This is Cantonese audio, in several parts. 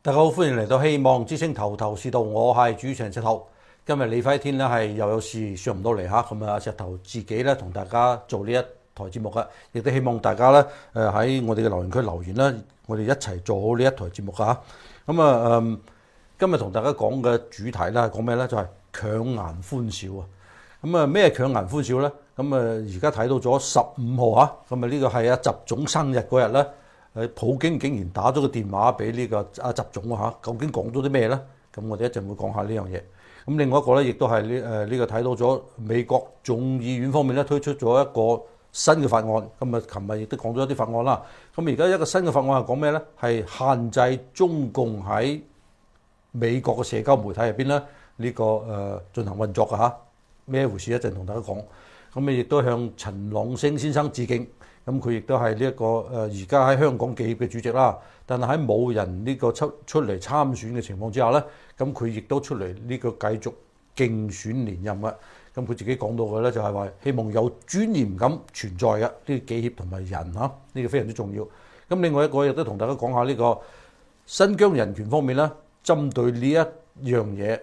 大家好，歡迎嚟到希望之星頭頭是道，我係主持人石頭。今日李輝天咧係又有事上唔到嚟嚇，咁啊石頭自己咧同大家做呢一台節目嘅，亦都希望大家咧喺我哋嘅留言區留言啦，我哋一齊做好呢一台節目㗎嚇。今日同大家講嘅主題咧係講咩咧？就係強顏歡笑啊！咩強顏歡笑咧？而家睇到咗15號嚇，呢個係阿習總生日嗰日咧。普京竟然打咗個電話俾呢個阿習總啊嚇，究竟講咗啲咩咧？咁我哋一陣會講下呢樣嘢。咁另外一個咧，亦都係呢個睇到咗美國眾議院方面咧推出咗一個新嘅法案。咁琴日亦都講咗一啲法案啦。咁而家一個新嘅法案係講咩咧？係限制中共喺美國嘅社交媒體入邊咧呢個進行運作嘅嚇。咩回事？一陣同大家講。咁亦都向陳朗昇先生致敬。咁佢亦都係呢一個而家喺香港記協嘅主席啦，但係喺冇人呢個出嚟參選嘅情況之下咧，咁佢亦都出嚟呢個繼續競選連任嘅。咁佢自己講到嘅咧就係話希望有尊嚴感存在嘅呢個記協同埋人嚇，呢個非常之重要。咁另外一個亦都同大家講下呢個新疆人權方面咧，針對呢一樣嘢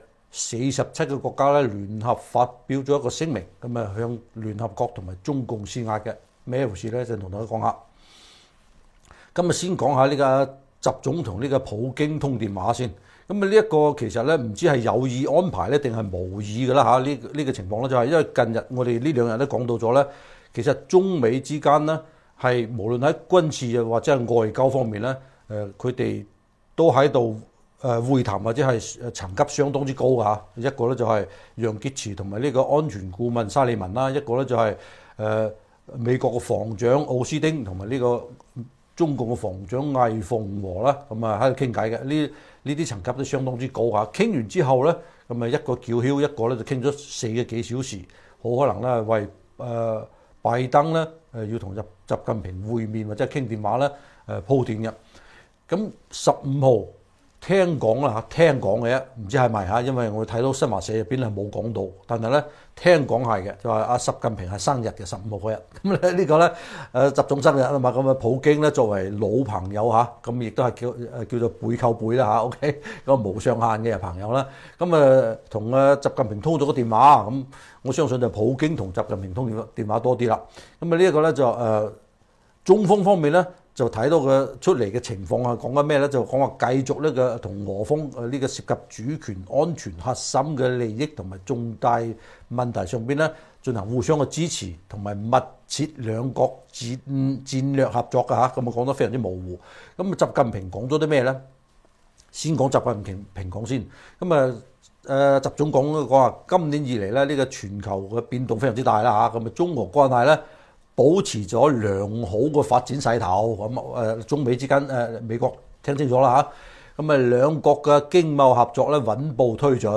，47個國家咧聯合發表咗一個聲明，咁向聯合國同埋中共施壓嘅。咩回事咧？就同大家講下。今日先講下呢個習總同呢個普京通電話先。呢一個其實咧唔知係有意安排咧定係無意㗎啦嚇。呢個情況咧就係因為近日我哋呢兩日都講到咗咧，其實中美之間呢係無論喺軍事或者係外交方面咧，佢哋都喺度會談或者係層級相當之高㗎嚇。一個咧就係楊潔篪同埋呢個安全顧問沙利文啦，一個咧就係美國嘅防長奧斯汀同埋呢個中共嘅防長魏鳳和啦，喺度傾偈嘅。呢啲層級都相當之高嚇。傾完之後咧，一個叫囂，一個咧就傾咗4個幾小時，好可能咧為拜登咧要同習近平會面或者傾電話咧鋪墊嘅。咁15號聽講啦嚇，聽講嘅啫，唔知係咪嚇，因為我睇到新華社入邊係冇講到，但係咧聽講係嘅，就話阿習近平係生日嘅15號嗰日。咁咧呢個咧習總生日啊嘛，普京咧作為老朋友嚇，咁亦都係叫做輩溝輩啦嚇 ，OK， 個無上限嘅朋友啦。同習近平通咗個電話，咁我相信就普京同習近平通電話多啲啦。呢一個咧就中方方面咧。就睇到佢出嚟嘅情況啊，講緊咩咧？就講話繼續呢個同俄方呢個涉及主權、安全、核心嘅利益同埋重大問題上邊咧進行互相嘅支持，同埋密切兩國戰略合作嘅嚇。咁講得非常之模糊。習近平講咗啲咩咧？先講習近平講先。習總講話今年以嚟咧，呢個全球嘅變動非常之大啦嚇。中俄關係咧，保持咗良好嘅發展勢頭，中美之間美國聽清楚啦嚇，兩國嘅經貿合作咧穩步推進，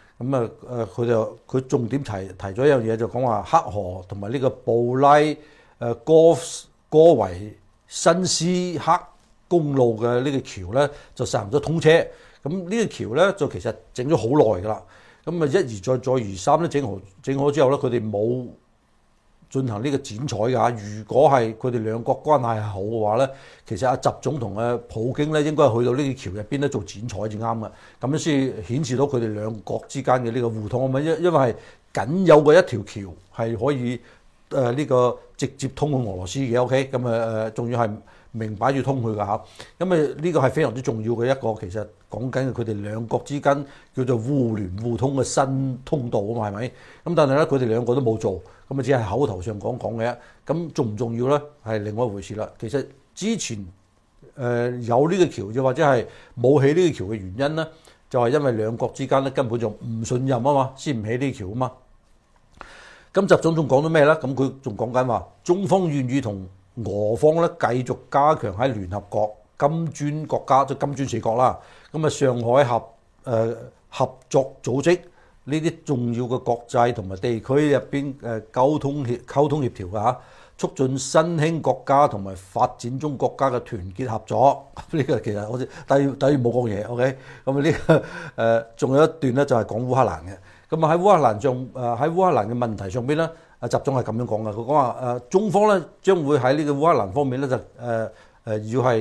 佢重點提咗一樣嘢，就講話黑河同埋呢個布拉戈維新斯克公路嘅呢個橋咧就實行咗通車，呢個橋咧就其實整咗好耐㗎啦，一而再再而三咧整好之後咧，佢哋冇進行呢個剪彩㗎。如果係佢哋兩國關係係好嘅話咧，其實阿習總同普京咧應該係去到呢個橋入邊咧做剪彩至啱嘅，咁樣先顯示到佢哋兩國之間嘅呢個互通啊嘛。因為係僅有嘅一條橋係可以呢個直接通去俄羅斯嘅 ，OK， 仲要係明擺住通去㗎嚇。呢個係非常之重要嘅一個，其實講緊佢哋兩國之間叫做互聯互通嘅新通道啊嘛，係咪？但係咧佢哋兩個都冇做。只係口頭上講嘅，咁重唔重要咧？係另外一回事啦。其實之前有呢個橋，又或者係冇起呢個橋嘅原因咧，就係因為兩國之間咧根本就唔信任啊嘛，先唔起呢個橋啊嘛。習總仲講咗咩咧？佢仲講緊話，中方願意同俄方咧繼續加強喺聯合國金磚國家，即係金磚4國啦。上海合作組織。呢啲重要嘅國際同埋地區入邊溝通協調嘅嚇，促進新興國家同埋發展中國家嘅團結合作。呢個其實好似等於冇講嘢 ，OK？仲有一段咧就係講烏克蘭嘅。喺烏克蘭嘅問題上邊咧，習總係咁樣講嘅。佢講話中方咧將會喺呢個烏克蘭方面咧就要係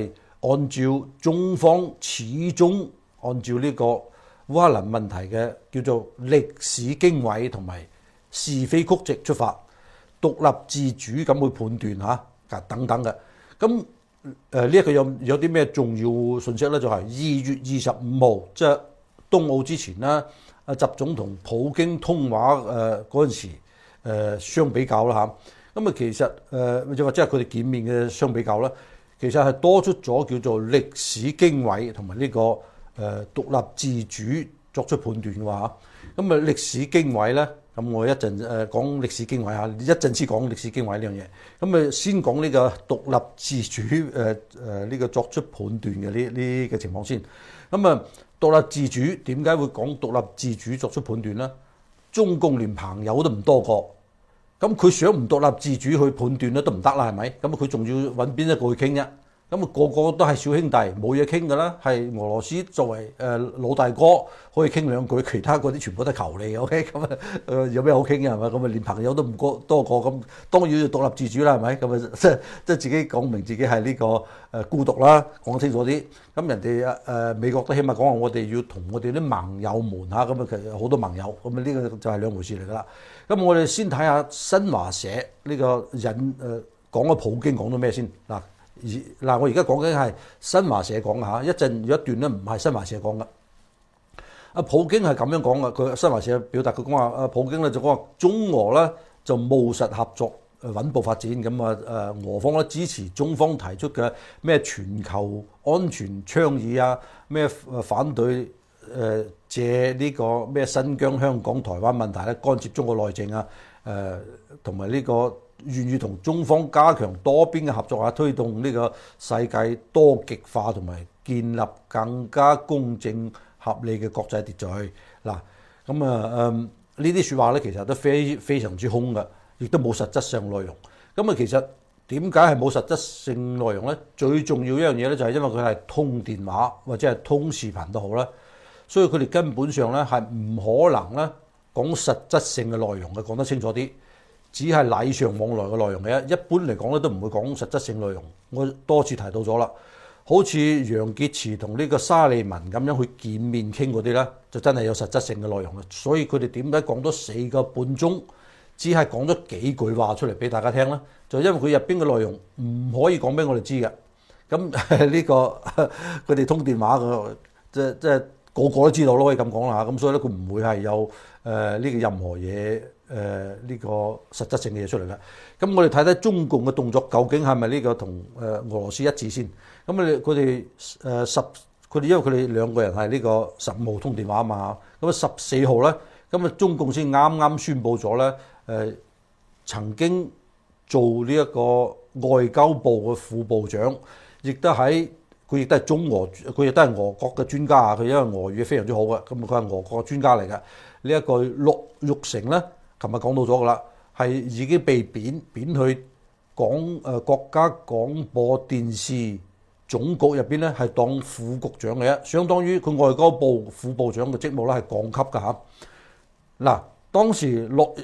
按照中方始終按照呢個烏克蘭問題嘅叫做歷史經緯同埋是非曲直出發，獨立自主咁去判斷嚇等等嘅。咁呢一個有啲咩重要信息咧？就係2月25號，即係冬奧之前啦，習總同普京通話嗰陣時相比較啦嚇。咁其實或者係佢哋見面嘅相比較啦，其實係多出咗叫做歷史經緯同埋呢個獨立自主作出判斷嘅話，咁歷史經緯咧，咁我一陣講歷史經緯嚇，一陣先講歷史經緯呢樣嘢。咁先講呢個獨立自主呢個作出判斷嘅呢個情況先。咁獨立自主點解會講獨立自主作出判斷咧？中共連朋友都唔多個，咁佢想唔獨立自主去判斷咧都唔得啦，係咪？咁佢仲要揾邊一個去傾啫？咁個個都係小兄弟，冇嘢傾㗎啦。係俄羅斯作為老大哥可以傾兩句，其他嗰啲全部都係求你 ，OK？ 咁有咩好傾嘅係咪？咁連朋友都唔多個，咁當然要獨立自主啦，係咪？咁即自己講明自己係呢個孤獨啦，講清楚啲。咁人哋美國都起碼講話，我哋要同我哋啲盟友們嚇，咁其實好多盟友，咁呢個就係兩回事嚟㗎啦。咁我哋先睇下新華社呢個講咗普京講咗咩先嗱。我而家講緊係新華社講嘅嚇，一陣有一段咧唔係新華社講嘅。普京係咁樣講嘅，佢新華社表達佢講話，普京咧就講話中俄咧就務實合作，穩步發展。咁俄方咧支持中方提出嘅咩全球安全倡議啊，咩反對借呢個咩新疆、香港、台灣問題咧干涉中國內政啊，同埋呢個。願意同中方加強多邊嘅合作，推動呢個世界多極化同埋建立更加公正合理嘅國際秩序。嗱，咁呢啲説話咧，其實都非常之空嘅，亦都冇實質上內容。咁其實點解係冇實質性內容咧？最重要一樣嘢咧，就係因為佢係通電話或者係通視頻都好啦，所以佢哋根本上咧係唔可能咧講實質性嘅內容嘅，講得清楚啲。只係禮尚往來嘅內容嘅，一般嚟講咧都唔會講實質性內容。我多次提到咗啦，好似楊潔篪同呢個沙利文咁樣去見面傾嗰啲咧，就真係有實質性嘅內容嘅。所以佢哋點解講咗4個半鐘，只係講咗幾句話出嚟俾大家聽咧？就因為佢入邊嘅內容唔可以講俾我哋知嘅。咁呢個佢哋通電話嘅，即係個個都知道咯，可以咁講啦嚇。咁所以咧，佢唔會係有呢個任何嘢。呢個實質性嘅嘢出嚟啦。咁我哋睇睇中共嘅動作究竟係咪呢個同俄羅斯一致先？咁佢哋因為佢哋兩個人係呢個15號通電話啊嘛。咁14號咧，咁中共先啱啱宣布咗咧，曾經做呢一個外交部嘅副部長，佢亦都係佢亦都係俄國嘅專家啊。佢因為俄語非常之好嘅，咁佢係俄國嘅專家嚟嘅。呢一個陸玉成咧。琴日講到咗㗎啦，係已經被貶去國家廣播電視總局入邊咧，係當副局長嘅啫，相當於佢外交部副部長嘅職務咧係降級㗎嚇。嗱，當時陸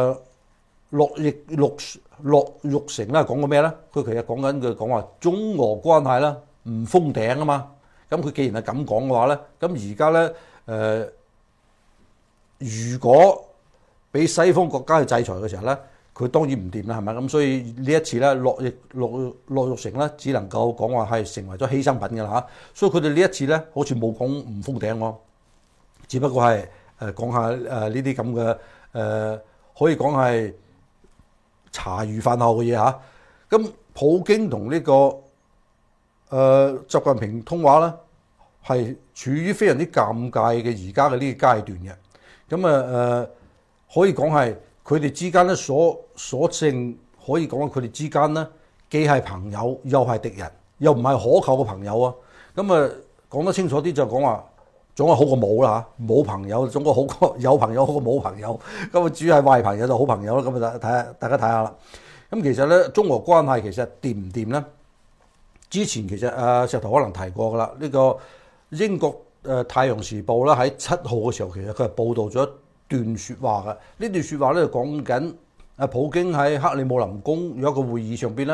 玉成咧講過咩咧？佢其實講話中俄關係啦唔封頂啊嘛。咁佢既然係咁講嘅話咧，咁而家咧如果俾西方國家去制裁嘅時候咧，佢當然唔掂啦，係咪？咁所以呢一次咧，陸玉成咧，只能夠講話係成為咗犧牲品㗎啦嚇。所以佢哋呢一次咧，好似冇講唔封頂喎，只不過係講下呢啲咁嘅可以講係茶餘飯後嘅嘢嚇。咁普京同呢個習近平通話咧，係處於非常之尷尬嘅而家嘅呢個階段嘅。咁可以講係佢哋之間咧所剩可以講佢哋之間咧既係朋友又係敵人，又唔係可靠嘅朋友啊。咁講得清楚啲就講話總係好過冇啦嚇，冇朋友總係好過有朋友好過冇朋友。咁主要係壞朋友就好朋友啦。咁大家睇下啦。咁其實咧中俄關係其實掂唔掂咧？之前其實石頭可能提過噶啦，呢個英國太陽時報啦喺7號嘅時候，其實佢係報導咗段説話嘅。呢段説話咧就講緊普京喺克里姆林宮有一個會議上邊咧，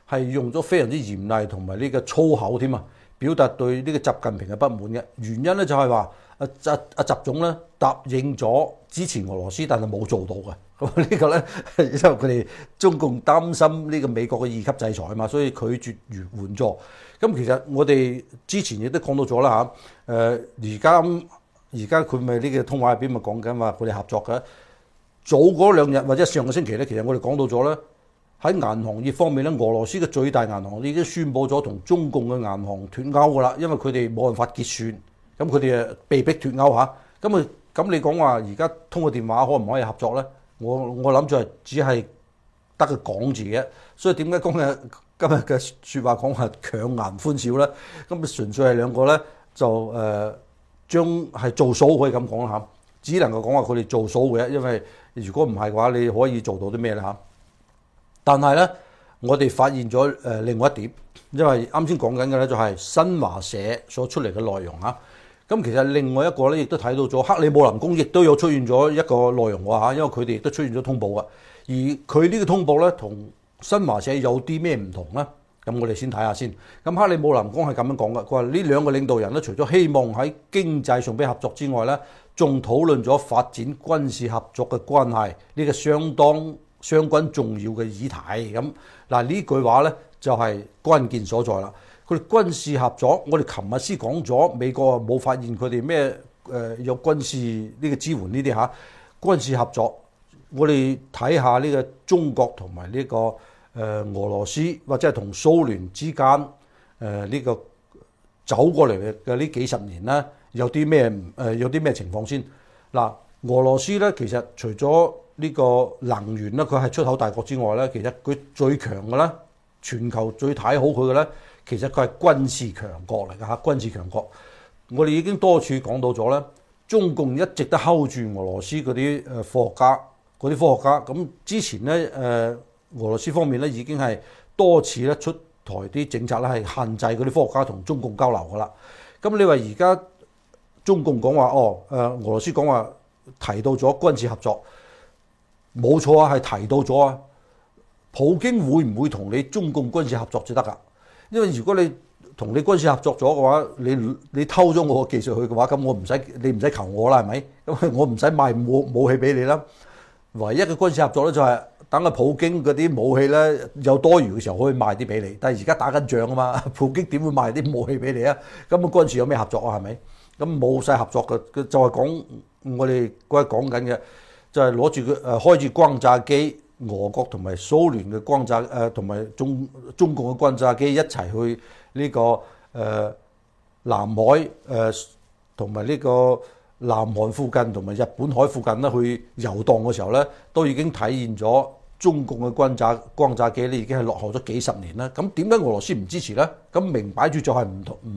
係用咗非常之嚴厲同埋呢個粗口添啊，表達對呢個習近平嘅不滿嘅原因咧，就係話阿習總咧答應咗支持俄羅斯，但係冇做到嘅。咁呢個咧，因為佢哋中共擔心呢個美國嘅二級制裁啊嘛，所以拒絕援助。咁其實我哋之前亦都講到咗啦嚇，而家佢咪呢個通話入邊咪講緊話佢哋合作嘅。早嗰兩日或者上個星期咧，其實我哋講到咗咧，喺銀行業方面咧，俄羅斯嘅最大銀行已經宣布咗同中共嘅銀行脫鈎噶啦，因為佢哋冇辦法結算，咁佢哋誒被逼脫鈎嚇。咁你講話而家通過電話可唔可以合作咧？我諗就係只係得個講字嘅，所以點解今日嘅説話講話強顏歡笑咧？咁純粹係兩個咧就將係做數可以咁講嚇，只能夠講話佢哋做數嘅，因為如果唔係嘅話，你可以做到啲咩咧嚇？但係咧，我哋發現咗另外一點，因為啱先講緊嘅咧就係新華社所出嚟嘅內容嚇。咁其實另外一個咧，亦都睇到咗克里姆林宮亦都有出現咗一個內容喎嚇，因為佢哋亦都出現咗通報啊。而佢呢個通報咧，同新華社有啲咩唔同咧？咁我哋先睇下先。咁克里姆林宮係咁樣講嘅，佢話呢兩個領導人咧，除咗希望喺經濟上邊合作之外咧，仲討論咗發展軍事合作嘅關係，呢個相關重要嘅議題。咁嗱呢句話咧就係關鍵所在啦。佢哋軍事合作，我哋琴日先講咗，美國冇發現佢哋咩有軍事呢個支援呢啲嚇。軍事合作，我哋睇下呢個中國同埋呢個俄羅斯或者係同蘇聯之間呢個走過嚟嘅呢幾十年咧，有啲咩情況先嗱？俄羅斯咧其實除咗呢個能源咧，佢係出口大國之外咧，其實佢最強嘅咧，全球最睇好佢嘅咧。其實佢係軍事強國嚟㗎嚇，軍事強國。我哋已經多處講到咗咧，中共一直都 hold 住俄羅斯嗰啲科學家，咁之前咧俄羅斯方面咧已經係多次咧出台啲政策咧係限制嗰啲科學家同中共交流㗎啦。咁你話而家中共講話俄羅斯講話提到咗軍事合作，冇錯啊，係提到咗啊。普京會唔會同你中共軍事合作就得㗎？因為如果你同你軍事合作咗嘅話，你偷咗我嘅技術去嘅話，咁你唔使求我啦，係咪？咁我唔使賣武器俾你啦。唯一嘅軍事合作咧就係等個普京嗰啲武器咧有多餘嘅時候可以賣啲俾你。但係而家打緊仗啊嘛，普京點會賣啲武器俾你啊？咁軍事有咩合作啊？係咪？咁冇晒合作嘅，就係講我哋嗰日講緊嘅，就係攞住開住轟炸機。俄國同埋蘇聯嘅轟炸同埋中共嘅轟炸機一齊去呢個南海同埋呢個南韓附近同埋日本海附近咧去遊蕩嘅時候咧，都已經體現咗中共嘅轟炸機咧已經係落後咗幾十年啦。咁點解俄羅斯唔支持咧？咁明擺住就係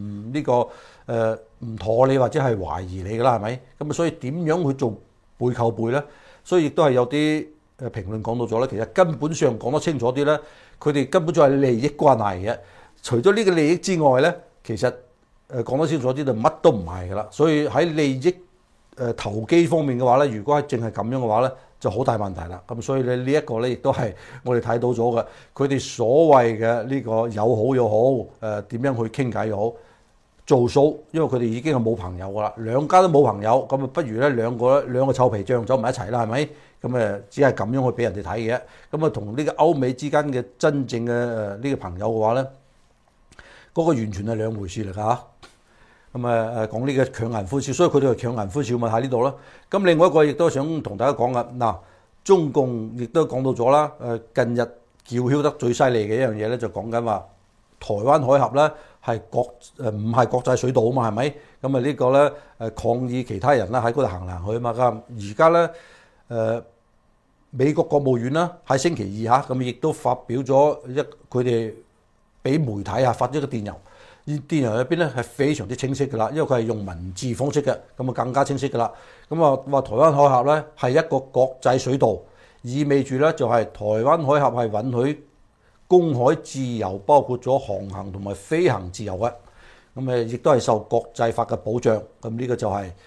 唔妥你或者係懷疑你㗎啦，係咪？咁所以點樣去做背靠背咧？所以亦都係有啲評論講到咗咧，其實根本上講得清楚啲咧，佢哋根本就係利益關係嘅。除咗呢個利益之外咧，其實講得清楚啲就乜都唔係噶啦。所以喺利益投機方面嘅話咧，如果係淨係咁樣嘅話咧，就好大問題啦。咁所以咧呢一個咧亦都係我哋睇到咗嘅。佢哋所謂嘅呢個友好又好，點樣去傾偈又好，做數，因為佢哋已經係冇朋友噶啦，兩家都冇朋友，咁啊不如咧兩個臭皮匠走埋一齊啦，係咪？咁只係咁樣去俾人哋睇嘅。咁啊，同呢個歐美之間嘅真正嘅呢個朋友嘅話咧，嗰個完全係兩回事嚟㗎嚇。咁講呢個強顏歡笑，所以佢哋係強顏歡笑咪喺呢度咯。咁另外一個亦都想同大家講㗎，嗱，中共亦都講到咗啦。近日叫囂得最犀利嘅一樣嘢咧，就講緊話台灣海峽咧係唔係國際水道啊嘛，係咪？咁啊呢個咧抗議其他人啦喺嗰度行嚟行去啊嘛。咁而家咧美國國務院啦喺星期二嚇咁亦都發表咗佢哋俾媒體發咗個電郵，而電郵入邊咧係非常之清晰㗎啦，因為佢係用文字方式嘅，咁啊更加清晰㗎啦。咁啊話台灣海峽咧係一個國際水道，意味住咧就係台灣海峽係允許公海自由，包括咗航行同埋飛行自由嘅，咁亦都係受國際法嘅保障。咁呢個就係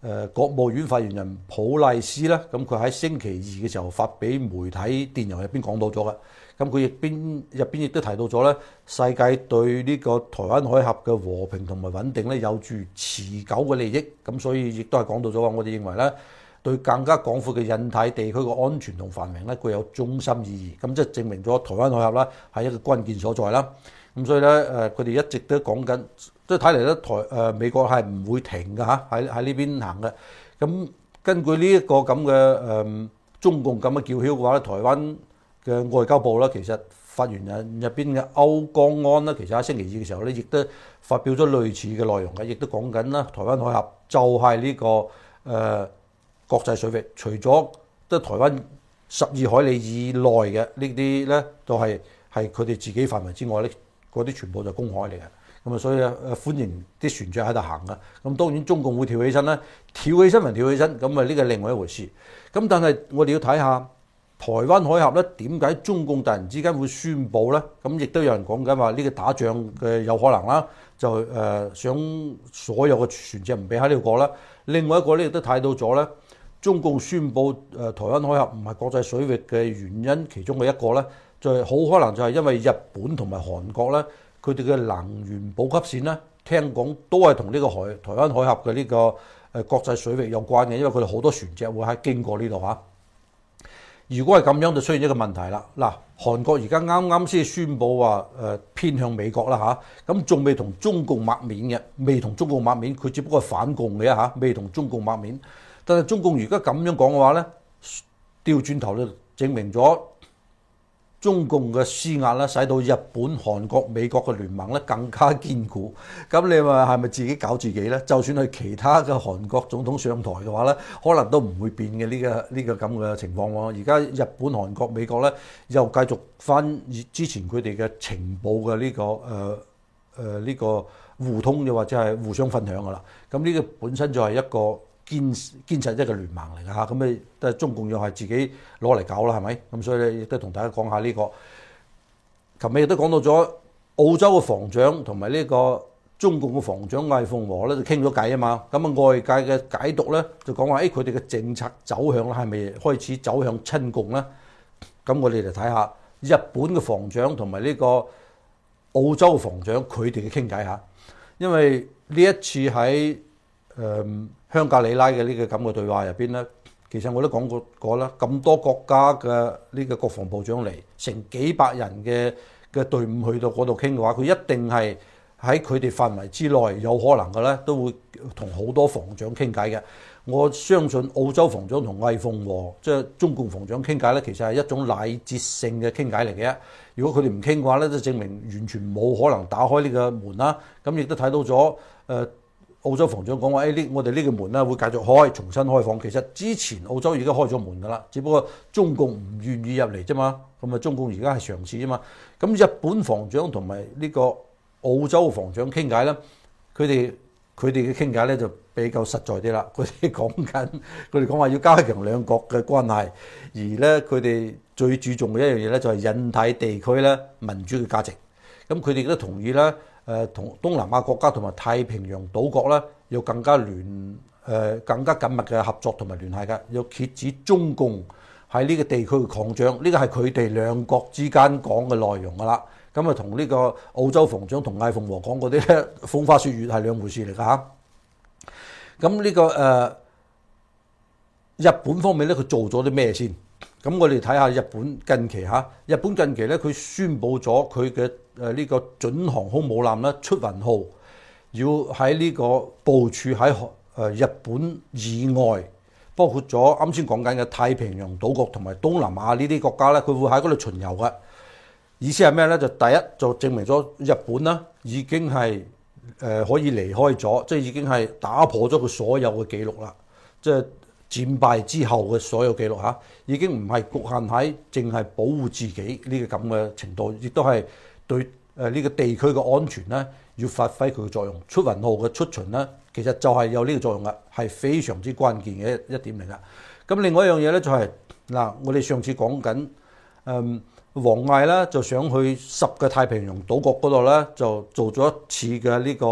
國務院發言人普賴斯咧，咁佢喺星期二嘅時候發俾媒體電郵入邊講到咗嘅。咁佢入邊亦都提到咗咧，世界對呢個台灣海峽嘅和平同埋穩定咧有住持久嘅利益。咁所以亦都係講到咗話，我哋認為咧，對更加廣闊嘅印太地區嘅安全同繁榮咧，具有中心意義。咁即係證明咗台灣海峽啦係一個關鍵所在啦。咁所以咧，佢哋一直都講緊，即係睇嚟咧，美國係唔會停嘅嚇，喺呢邊行嘅。咁根據呢一個咁嘅中共咁嘅叫囂嘅話咧，台灣嘅外交部啦，其實發言人入邊嘅歐江安啦，其實喺星期二嘅時候咧，亦都發表咗類似嘅內容嘅，亦都講緊啦，台灣海峽就係呢個國際水域，除咗即係台灣12海里以內嘅呢啲咧，都係佢哋自己範圍之外咧。嗰啲全部就公海嚟嘅，咁啊，所以歡迎啲船隻喺度行嘅。咁當然中共會跳起身啦，跳起身還跳起身，咁啊呢個另外一回事。咁但係我哋要睇下台灣海峽咧，點解中共突然之間會宣佈咧？咁亦都有人講緊話呢個打仗嘅有可能啦，就想所有嘅船隻唔俾喺呢度過啦。另外一個咧亦都睇到咗咧，中共宣佈台灣海峽唔係國際水域嘅原因，其中嘅一個咧。就係好可能就係因為日本同埋韓國咧，佢哋嘅能源補給線咧，聽講都係同呢個台灣海峽嘅呢個國際水域有關嘅，因為佢哋好多船隻會喺經過呢度嚇。如果係咁樣，就出現一個問題啦。嗱，韓國而家啱啱先宣佈話偏向美國啦嚇，咁仲未同中共抹面嘅，未同中共抹面，佢只不過係反共嘅嚇，未同中共抹面。但係中共如果咁樣講嘅話咧，調轉頭就證明咗。中共嘅施壓咧，使到日本、韓國、美國嘅聯盟咧更加堅固。咁你話係咪自己搞自己咧？就算係其他嘅韓國總統上台嘅話咧，可能都唔會變嘅呢個咁嘅情況喎。而家日本、韓國、美國咧又繼續翻之前佢哋嘅情報嘅呢個互通，又或者係互相分享噶啦。咁呢個本身就係一個堅實一個聯盟嚟㗎嚇，咁咪都係中共又係自己攞嚟搞啦，係咪？咁所以咧亦都同大家講下呢個。琴日亦都講到咗澳洲嘅防長同埋呢個中共嘅防長魏鳳和咧就傾咗偈啊嘛。咁啊外界嘅解讀咧就講話佢哋嘅政策走向咧係咪開始走向親共咧？咁我哋嚟睇下日本嘅防長同埋呢個澳洲嘅防長佢哋嘅傾偈嚇，因為呢一次喺香格里拉嘅呢個咁嘅對話入邊咧，其實我都講過啦，咁多國家嘅呢個國防部長嚟，成幾百人嘅隊伍去到嗰度傾嘅話，佢一定係喺佢哋範圍之內有可能嘅咧，都會同好多防長傾偈嘅。我相信澳洲防長同魏鳳和即係中共防長傾偈咧，其實係一種禮節性嘅傾偈嚟嘅。如果佢哋唔傾嘅話咧，就證明完全冇可能打開呢個門啦。咁亦都睇到咗澳洲防長講話，我哋呢個門咧會繼續開，重新開放。其實之前澳洲已經開咗門㗎啦，只不過中共唔願意入嚟啫嘛。咁啊，中共而家係嘗試啫嘛。咁日本防長同埋呢個澳洲防長傾偈咧，佢哋嘅傾偈咧就比較實在啲啦。佢哋講話要加強兩國嘅關係，而咧佢哋最注重嘅一樣嘢咧就係印太地區咧民主嘅價值。咁佢哋都同意咧。同東南亞國家同埋太平洋島國咧，要更加緊密嘅合作同埋聯繫嘅，要遏止中共喺呢個地區嘅擴張。呢個係佢哋兩國之間講嘅內容㗎啦。咁啊，同呢個澳洲防長同魏鳳和講嗰啲咧，風花雪月係兩回事嚟㗎嚇。咁呢個日本方面咧，佢做咗啲咩先？咁我哋睇下日本近期嚇，日本近期咧佢宣布咗佢嘅呢個準航空母艦咧出雲號要喺呢個部署喺日本以外，包括咗啱先講緊嘅太平洋島國同埋東南亞呢啲國家咧，佢會喺嗰度巡遊嘅。意思係咩咧？就第一就證明咗日本啦已經係可以離開咗，即係已經係打破咗佢所有嘅記錄啦，即係戰敗之後嘅所有記錄嚇，已經唔係局限喺淨係保護自己呢個咁嘅程度，亦都係對呢個地區嘅安全咧要發揮佢嘅作用。出雲號嘅出巡咧，其實就係有呢個作用嘅，係非常之關鍵嘅一點嚟噶。咁另外一樣嘢咧就係嗱，我哋上次講緊王毅咧就想去10個太平洋島國嗰度咧就做咗一次嘅呢個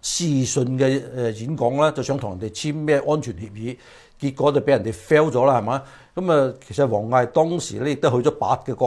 視訊嘅演講啦，就想同人哋簽咩安全協議，結果就俾人哋 fail 咗啦，係嘛？咁啊，其實王毅當時咧亦都去咗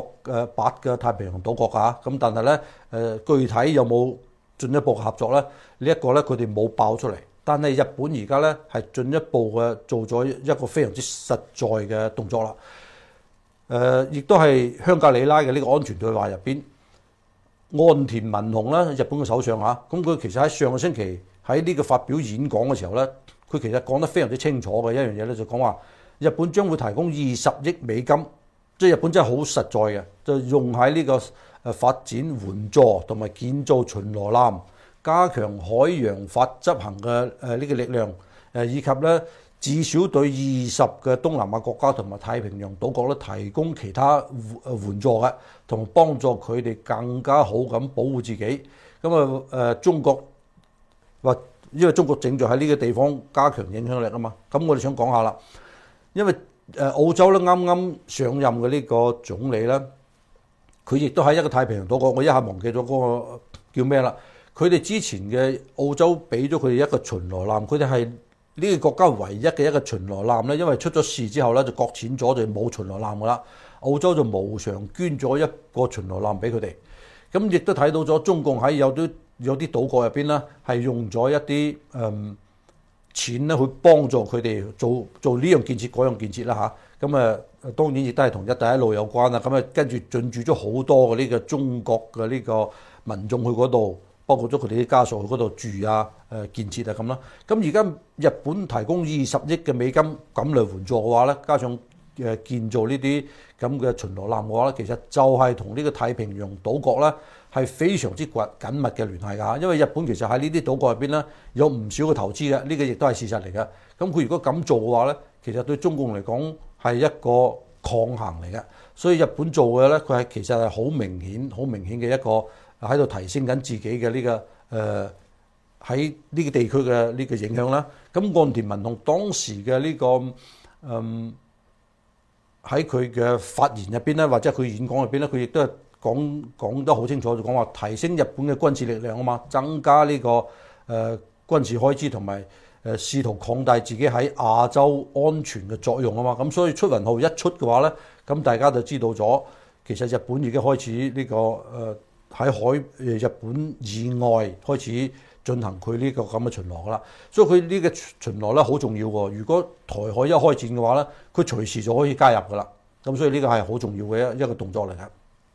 8個太平洋島國㗎，咁但係咧具體有冇進一步合作咧？呢一個咧佢哋冇爆出嚟，但係日本而家咧係進一步嘅做咗一個非常之實在嘅動作啦。亦都係香格里拉嘅呢個安全對話入邊，岸田文雄啦，日本嘅首相嚇，咁佢其實喺上個星期喺呢個發表演講嘅時候咧，佢其實講得非常之清楚嘅一樣嘢咧，就講話日本將會提供20億美金，即係日本真係好實在嘅，就用喺呢個發展援助同埋建造巡邏艦，加強海洋法執行嘅呢個力量，以及咧至少對20個東南亞國家同埋太平洋島國咧提供其他援助嘅，同幫助佢哋更加好咁保護自己。咁中國話，因為中國正在喺呢個地方加強影響力啊嘛，咁我哋想講下啦，因為澳洲咧啱啱上任嘅呢個總理咧，佢亦都喺一個太平洋島國，我一下忘記咗嗰個叫咩啦。佢哋之前嘅澳洲俾咗佢哋一個巡邏艦，佢哋係呢個國家唯一嘅一個巡邏艦咧，因為出咗事之後咧就擱淺咗，就冇巡邏艦噶啦。澳洲就無償捐咗一個巡邏艦俾佢哋，咁亦都睇到咗中共喺有啲島國入邊咧係用咗一啲錢咧去幫助佢哋做呢樣建設嗰樣建設啦嚇。咁當然亦都係同一帶一路有關啦。咁跟住進駐咗好多嘅呢個中國嘅呢個民眾去嗰度，包括咗佢哋啲家屬去嗰度住啊、建設啊咁啦。咁而家日本提供20億嘅美金咁嚟援助嘅話咧，加上建造呢啲咁嘅巡邏艦嘅話咧，其實就係同呢個太平洋島國咧係非常之緊密嘅聯繫㗎。因為日本其實喺呢啲島國入邊咧有唔少嘅投資嘅，呢個亦都係事實嚟嘅。咁佢如果咁做嘅話咧，其實對中共嚟講係一個抗衡嚟嘅。所以日本做嘅咧，佢係其實係好明顯嘅一個喺度提升緊自己嘅呢個喺呢個地區嘅呢個影響啦。咁岸田文雄當時嘅呢個喺佢嘅發言入邊咧，或者佢演講入邊咧，佢亦都係講得好清楚，就講話提升日本嘅軍事力量啊嘛，增加呢個軍事開支同埋試圖擴大自己喺亞洲安全嘅作用啊嘛。咁所以出雲號一出嘅話咧，咁大家就知道咗，其實日本已經開始呢個喺日本以外開始進行佢呢個咁嘅巡邏噶啦。所以佢呢個巡邏咧好重要喎。如果台海一開戰嘅話咧，佢隨時就可以加入噶啦。咁所以呢個係好重要嘅一個動作嚟嘅。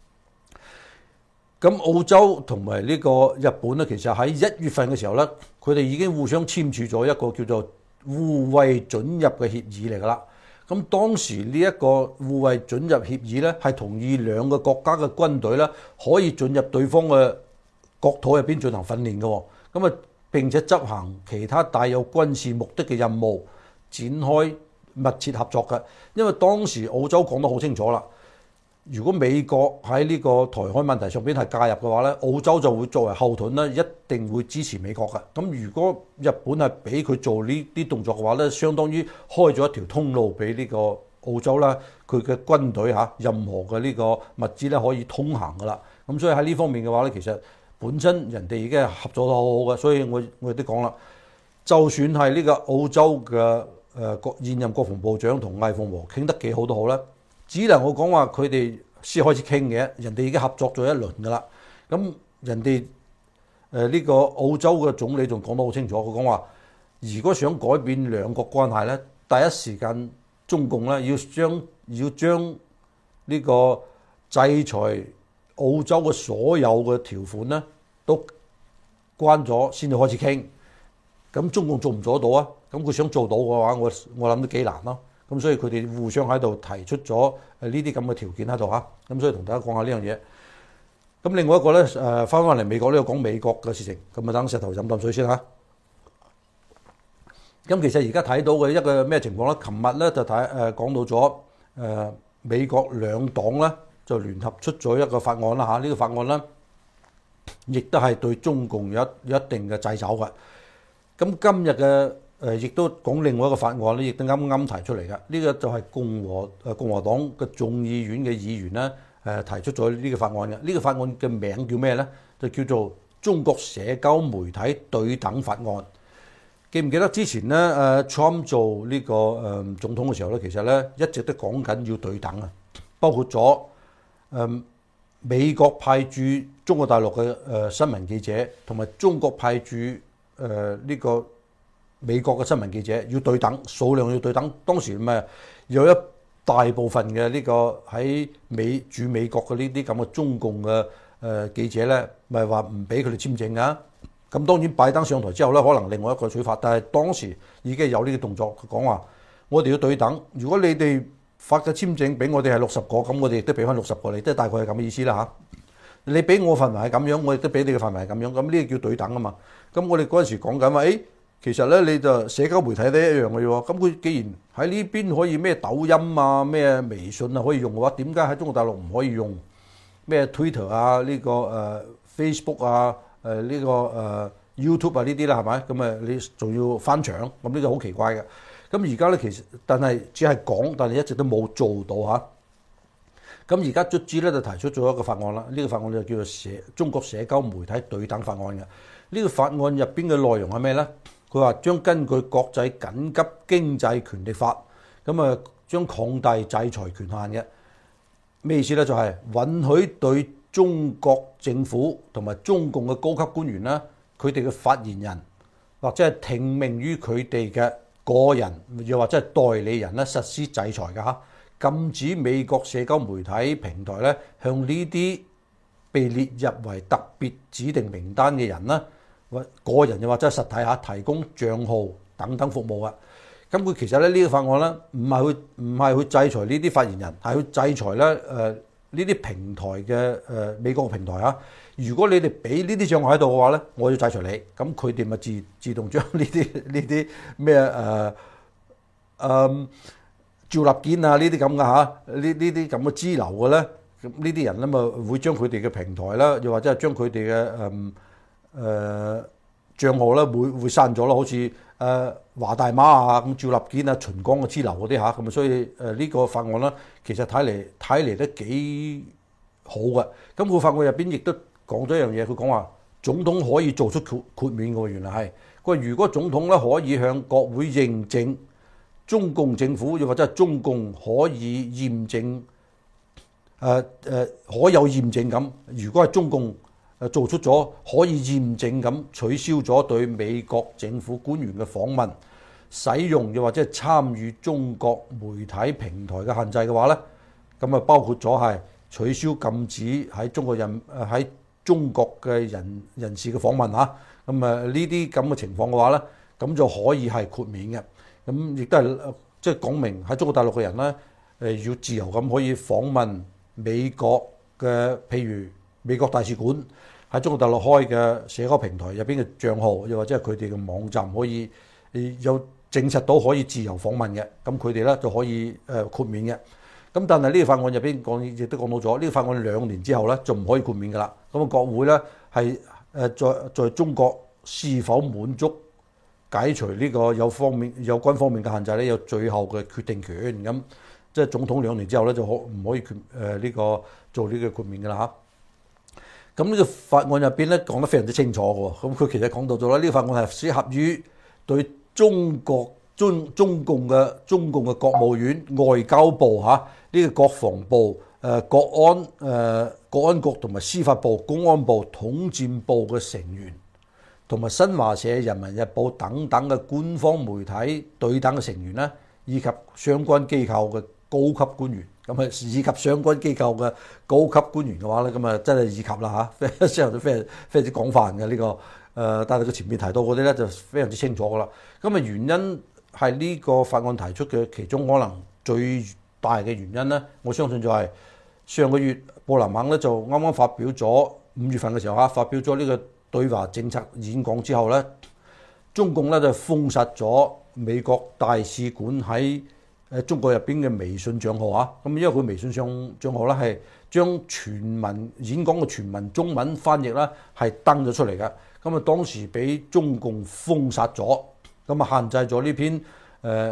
咁澳洲同埋呢個日本咧，其實喺1月份嘅時候咧，佢哋已經互相簽署咗一個叫做互惠准入嘅協議嚟噶啦。咁當時呢一個互惠准入協議咧，係同意兩個國家嘅軍隊咧可以進入對方嘅國土入邊進行訓練嘅。咁啊並且執行其他帶有軍事目的嘅任務，展開密切合作嘅。因為當時澳洲講得好清楚啦，如果美國喺呢個台海問題上邊係介入嘅話咧，澳洲就會作為後盾咧，一定會支持美國嘅。咁如果日本係俾佢做呢啲動作嘅話咧，相當於開咗一條通路俾呢個澳洲啦，佢嘅軍隊任何嘅呢個物資咧可以通行噶啦。咁所以喺呢方面嘅話咧，其實本身人哋已經係合作得好好嘅。所以我亦都講啦，就算係呢個澳洲嘅現任國防部長同魏鳳和傾得幾好都好啦，只能我講話佢哋先開始傾嘅，人哋已經合作咗一輪噶啦。咁人哋呢個澳洲嘅總理仲講得好清楚，佢講話如果想改變兩國關係咧，第一時間中共咧要將呢個制裁澳洲嘅所有嘅條款咧都關咗先至開始傾。咁中共做唔做得到啊？咁佢想做到嘅話，我諗都幾難咯。咁所以佢哋互相喺度提出咗呢啲咁嘅條件喺度嚇。咁所以同大家講下呢樣嘢。咁另外一個咧翻嚟美國呢度講美國嘅事情。咁啊等石頭飲啖水先嚇。咁其實而家睇到嘅一個咩情況咧？琴日咧就講到咗美國兩黨咧就聯合出咗一個法案啦嚇。呢個法案咧亦都係對中共有一定嘅掣肘嘅。咁今日嘅亦都講另外一個法案咧，亦都啱啱提出嚟嘅。呢個就係共和黨嘅眾議院嘅議員咧提出咗呢個法案嘅。呢個法案嘅名叫咩咧？就叫做中國社交媒體對等法案。記唔記得之前咧Trump 做呢個總統嘅時候咧，其實咧一直都講緊要對等啊，包括咗美國派駐中國大陸嘅新聞記者，同埋中國派駐呢個美國嘅新聞記者要對等，數量要對等。當時咪有一大部分嘅呢個喺駐美國嘅呢啲咁嘅中共嘅記者咧，咪話唔俾佢哋簽證啊。咁當然拜登上台之後咧，可能另外一個取法，但係當時已經有呢個動作，佢講話我哋要對等。如果你哋發嘅簽證俾我哋係60個，咁我哋亦都俾翻60個你，即係大概係咁嘅意思啦嚇。你俾我範圍係咁樣，我亦都俾你嘅範圍係咁樣，咁呢個叫對等啊嘛。咁我哋嗰陣時講緊話，其實咧你就社交媒體都一樣嘅喎。咁佢既然喺呢邊可以咩抖音啊、咩微信啊可以用嘅話，點解喺中國大陸唔可以用咩 Twitter 啊、呢個Facebook 啊、呢個YouTube 啊呢啲啦，係咪？咁你仲要翻牆，咁呢個好奇怪嘅。咁而家咧其實，但係只係講，但係一直都冇做到嚇。咁而家卒之咧就提出咗一個法案啦，呢個法案就叫做中國社交媒體對等法案嘅。呢個法案入邊嘅內容係咩咧？佢話將根據國際緊急經濟權力法，咁將擴大制裁權限嘅。咩意思咧？就係允許對中國政府同埋中共嘅高級官員啦，佢哋嘅發言人或者係聽命於佢哋嘅個人，又或者係代理人咧實施制裁嘅嚇，禁止美國社交媒體平台咧向呢啲被列入為特別指定名單嘅人啦，個人又或者係實體嚇提供帳號等等服務啊。咁佢其實咧呢個法案咧唔係去制裁呢啲發言人，係去制裁咧呢啲平台嘅美國嘅平台啊。如果你哋俾呢啲帳號喺度嘅話咧，我要制裁你。咁佢哋咪自動將呢啲咩趙立堅啊呢啲咁嘅嚇，呢啲咁嘅支流嘅咧，咁呢啲人咧咪會將佢哋嘅平台啦，又或者係將佢哋嘅帳號咧會刪咗咯，好似華大媽啊、咁趙立堅啊、秦剛嘅支流嗰啲嚇，咁所以呢個法案咧，其實睇嚟都幾好嘅。咁個法案入邊亦都講咗一樣嘢，佢講話總統可以做出豁免嘅，原來係佢話如果總統咧可以向國會認證中共政府，又或者係中共可以驗證可有驗證咁，如果係中共做出咗可以驗證咁取消咗對美國政府官員嘅訪問、使用又或者係參與中國媒體平台嘅限制嘅話咧，咁包括咗係取消禁止喺中國嘅人士嘅訪問嚇，咁呢啲咁嘅情況嘅話咧，咁就可以係豁免嘅。咁亦都係即係講明喺中國大陸嘅人咧，要自由咁可以訪問美國嘅，譬如美國大使館喺中國大陸開嘅社交平台入邊嘅帳號，又或者係佢哋嘅網站可以有證實到可以自由訪問嘅，咁佢哋咧就可以豁免嘅。咁但係呢個法案入邊亦都講到咗，呢個法案2年之後咧就唔可以豁免噶啦。咁國會咧係在中國是否滿足解除呢個有關方面嘅限制咧，有最後嘅決定權。咁即係總統2年之後咧就唔可以呢個做呢個豁免噶啦嚇。咁呢個法案入邊咧講得非常之清楚嘅喎。咁佢其實講到咗啦，呢個法案係適合於對中共嘅國務院、外交部嚇，呢個國防部、國安局同埋司法部、公安部、統戰部嘅成員，同埋新華社、人民日報等等嘅官方媒體對等嘅成員咧，以及相關機構嘅高級官員，咁以及相關機構嘅高級官員嘅話咧，咁真係以及啦嚇，之後都非常之廣泛嘅呢個。但係佢前面提到嗰啲咧就非常之清楚噶啦。咁原因係呢個法案提出嘅其中可能最大嘅原因咧，我相信就係上個月布林肯咧就啱啱發表咗5月份嘅時候發表咗呢個對華政策演講之後咧，中共咧就封殺咗美國大使館喺中國入邊嘅微信帳號咁因為佢微信帳號咧係將全文演講嘅全文中文翻譯咧係登咗出嚟嘅。咁當時俾中共封殺咗，咁限制咗呢篇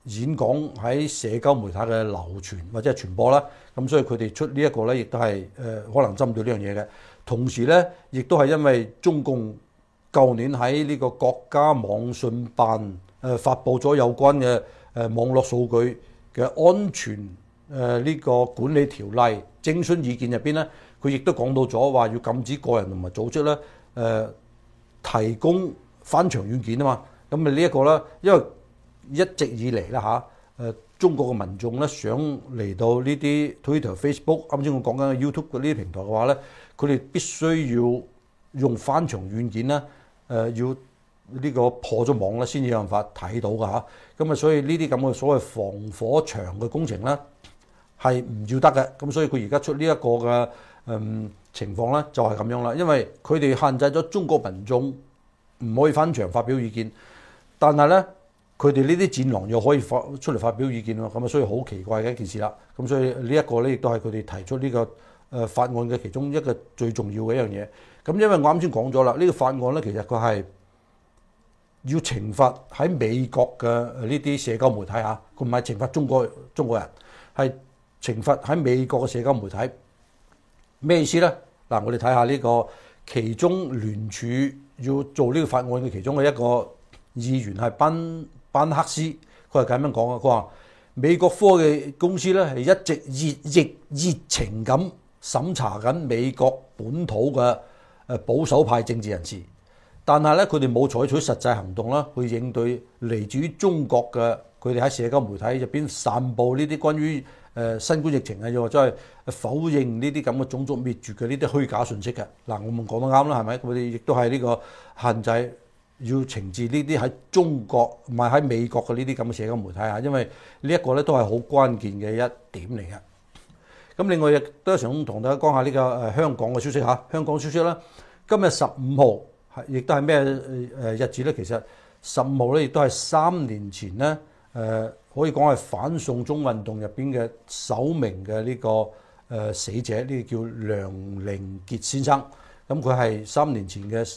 演講喺社交媒體嘅流傳或者係傳播啦。咁所以佢哋出呢一個咧，亦都係可能針對呢樣嘢嘅。同時咧，亦都係因為中共舊年喺呢個國家網信辦發布咗有關嘅網絡數據嘅安全呢個管理條例徵詢意見入邊咧，佢亦都講到咗話要禁止個人同埋組織咧提供翻牆軟件啊嘛。咁呢一個咧，因為一直以嚟啦中國嘅民眾咧想嚟到呢啲 Twitter、Facebook， 啱先我講緊嘅 YouTube 嘅呢啲平台嘅話咧，佢哋必須要用翻牆軟件咧，要呢個破咗網咧先至有辦法睇到㗎。咁所以呢啲咁嘅所謂防火牆嘅工程咧係唔要得嘅。咁所以佢而家出呢一個嘅情況咧就係咁樣啦，因為佢哋限制咗中國民眾唔可以翻牆發表意見，但係咧佢哋呢啲戰狼又可以出嚟發表意見喎。咁所以好奇怪嘅一件事啦。咁所以呢一個咧亦都係佢哋提出呢個法案嘅其中一個最重要嘅一樣嘢。咁因為我啱先講咗啦，呢個法案咧其實佢係要懲罰喺美國嘅呢啲社交媒體嚇，佢唔係懲罰中國人，係懲罰喺美國嘅社交媒體。咩意思咧？嗱，我哋睇下呢個其中聯署要做呢個法案嘅其中嘅一個議員係班克斯，佢係咁樣講嘅。佢話美國科技公司咧係一直熱情咁審查緊美國本土嘅保守派政治人士，但係咧佢哋冇採取實際行動啦，去應對嚟自於中國嘅佢哋喺社交媒體入邊散佈呢啲關於新冠疫情啊，又或者係否認呢啲咁嘅種族滅絕嘅呢啲虛假信息嘅。嗱，我們講得啱啦，係咪？佢哋亦都係呢個限制要懲治呢啲喺中國唔係喺美國嘅呢啲咁嘅社交媒體啊，因為呢一個咧都係好關鍵嘅一點嚟嘅。咁另外亦都想同大家講下呢個香港嘅消息嚇。香港消息咧，今日15號亦都係咩日子咧？其實15號咧亦都係3年前咧可以講係反送中運動入邊嘅首名嘅呢個死者，呢個叫梁凌傑先生。咁佢係3年前嘅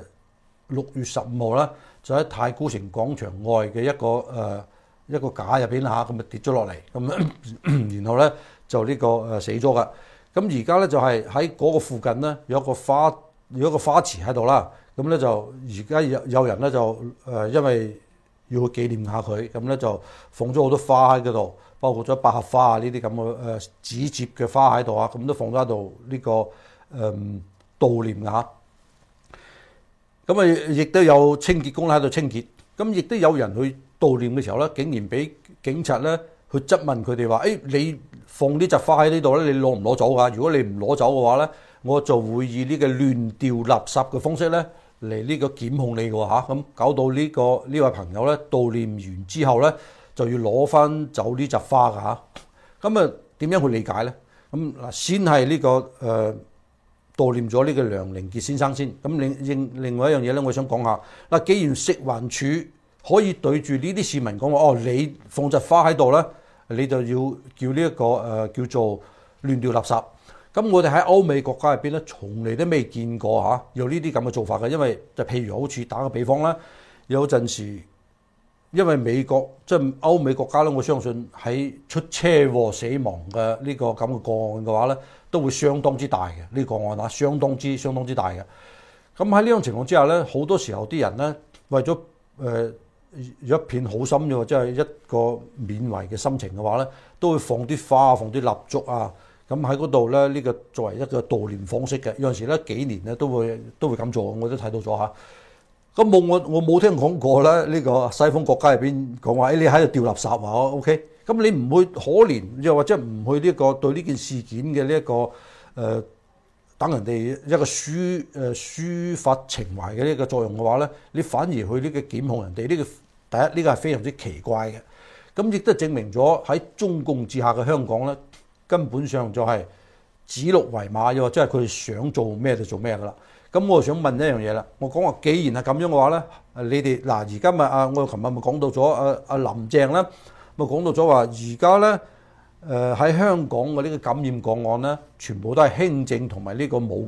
6月15號啦，就喺太古城廣場外嘅一個架入邊嚇，咁啊跌咗落嚟，咁然後咧就呢個死咗噶。咁而家咧就係喺嗰個附近咧有一個花池喺度啦。咁咧就而家有人咧就因為要紀念下佢，咁咧就放咗好多花喺嗰度，包括咗百合花啊呢啲咁嘅紙接嘅花喺度啊，咁都放咗喺度呢個悼念㗎。咁啊，亦都有清潔工喺度清潔。咁亦都有人去悼念嘅時候咧，竟然俾警察咧去質問佢哋話：你放呢扎花喺呢度咧，你攞唔攞走㗎？如果你唔攞走嘅話咧，我就會以呢個亂掉垃圾嘅方式咧嚟呢個檢控你嘅嚇。咁搞到呢位朋友咧悼念完之後咧，就要攞翻走呢扎花㗎嚇。咁啊，點樣去理解咧？咁嗱，先係呢個悼念咗呢個梁凌傑先生先。咁另外一樣嘢咧，我想講下嗱，既然食環署可以對住呢啲市民講話，你放隻花喺度咧，你就要叫呢一個叫做亂掉垃圾。咁我哋喺歐美國家入邊咧，從嚟都未見過嚇有呢啲咁嘅做法嘅。因為就譬如好似打個比方啦，有陣時因為美國即係歐美國家咧，我相信喺出車禍死亡嘅呢個咁嘅個案嘅話咧，都會相當之大嘅呢個案啊，相當之大嘅。咁喺呢種情況之下咧，好多時候啲人咧為咗一片好心嘅，即係一個緬懷嘅心情嘅話咧，都會放啲花、放啲蠟燭啊。咁喺嗰度咧，呢個作為一個悼念方式嘅，有陣時咧幾年咧都會咁做，我都睇到咗嚇。咁我冇聽講過咧，呢個西方國家入邊講話，你喺度掉垃圾啊 ，OK？咁你唔會可憐，又或者唔去呢個對呢件事件嘅呢一個等人哋一個抒發情懷嘅呢個作用嘅話咧，你反而去呢個檢控人哋，呢個第一呢個係非常之奇怪嘅。咁亦都證明咗喺中共治下嘅香港咧，根本上就係指鹿為馬，又或者係佢哋想做咩就做咩噶啦。咁我就想問一樣嘢啦，我講話既然係咁樣嘅話咧，你哋嗱而家咪我琴日咪講到咗阿林鄭咧，咪講到咗話而家咧喺香港嘅呢個感染個案咧，全部都係輕症同埋呢個冇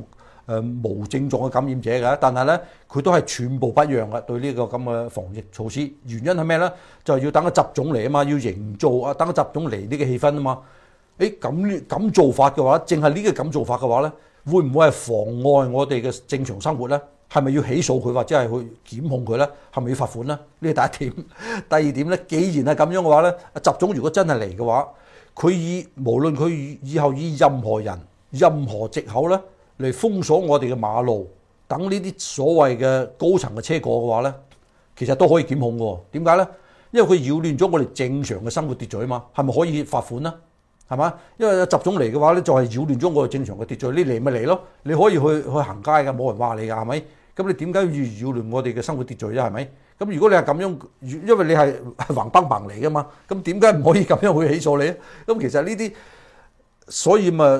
無症狀嘅感染者嘅，但係咧佢都係全部不讓嘅對呢個咁嘅防疫措施。原因係咩咧？就係要等個習總嚟啊嘛，要營造啊，等個習總嚟呢個氣氛啊嘛。咁做法嘅話，淨係呢個咁做法嘅話咧，會唔會係妨礙我哋嘅正常生活咧？係咪要起訴佢或者係去檢控佢咧？係咪要罰款咧？呢係第一點。第二點咧，既然係咁樣嘅話咧，習總如果真係嚟嘅話，無論佢以後以任何人、任何藉口咧嚟封鎖我哋嘅馬路，等呢啲所謂嘅高層嘅車過嘅話咧，其實都可以檢控嘅。點解咧？因為佢擾亂咗我哋正常嘅生活秩序啊嘛，係咪可以罰款咧？係嘛？因為習總嚟嘅話咧，就係擾亂咗我哋正常嘅秩序。你嚟咪嚟咯，你可以去行街㗎，冇人話你㗎，係咪？咁你點解要擾亂我哋嘅生活秩序啫？係咪？咁如果你係咁樣，因為你係橫崩崩嚟㗎嘛，咁點解唔可以咁樣去起訴你咧？咁其實呢啲，所以咪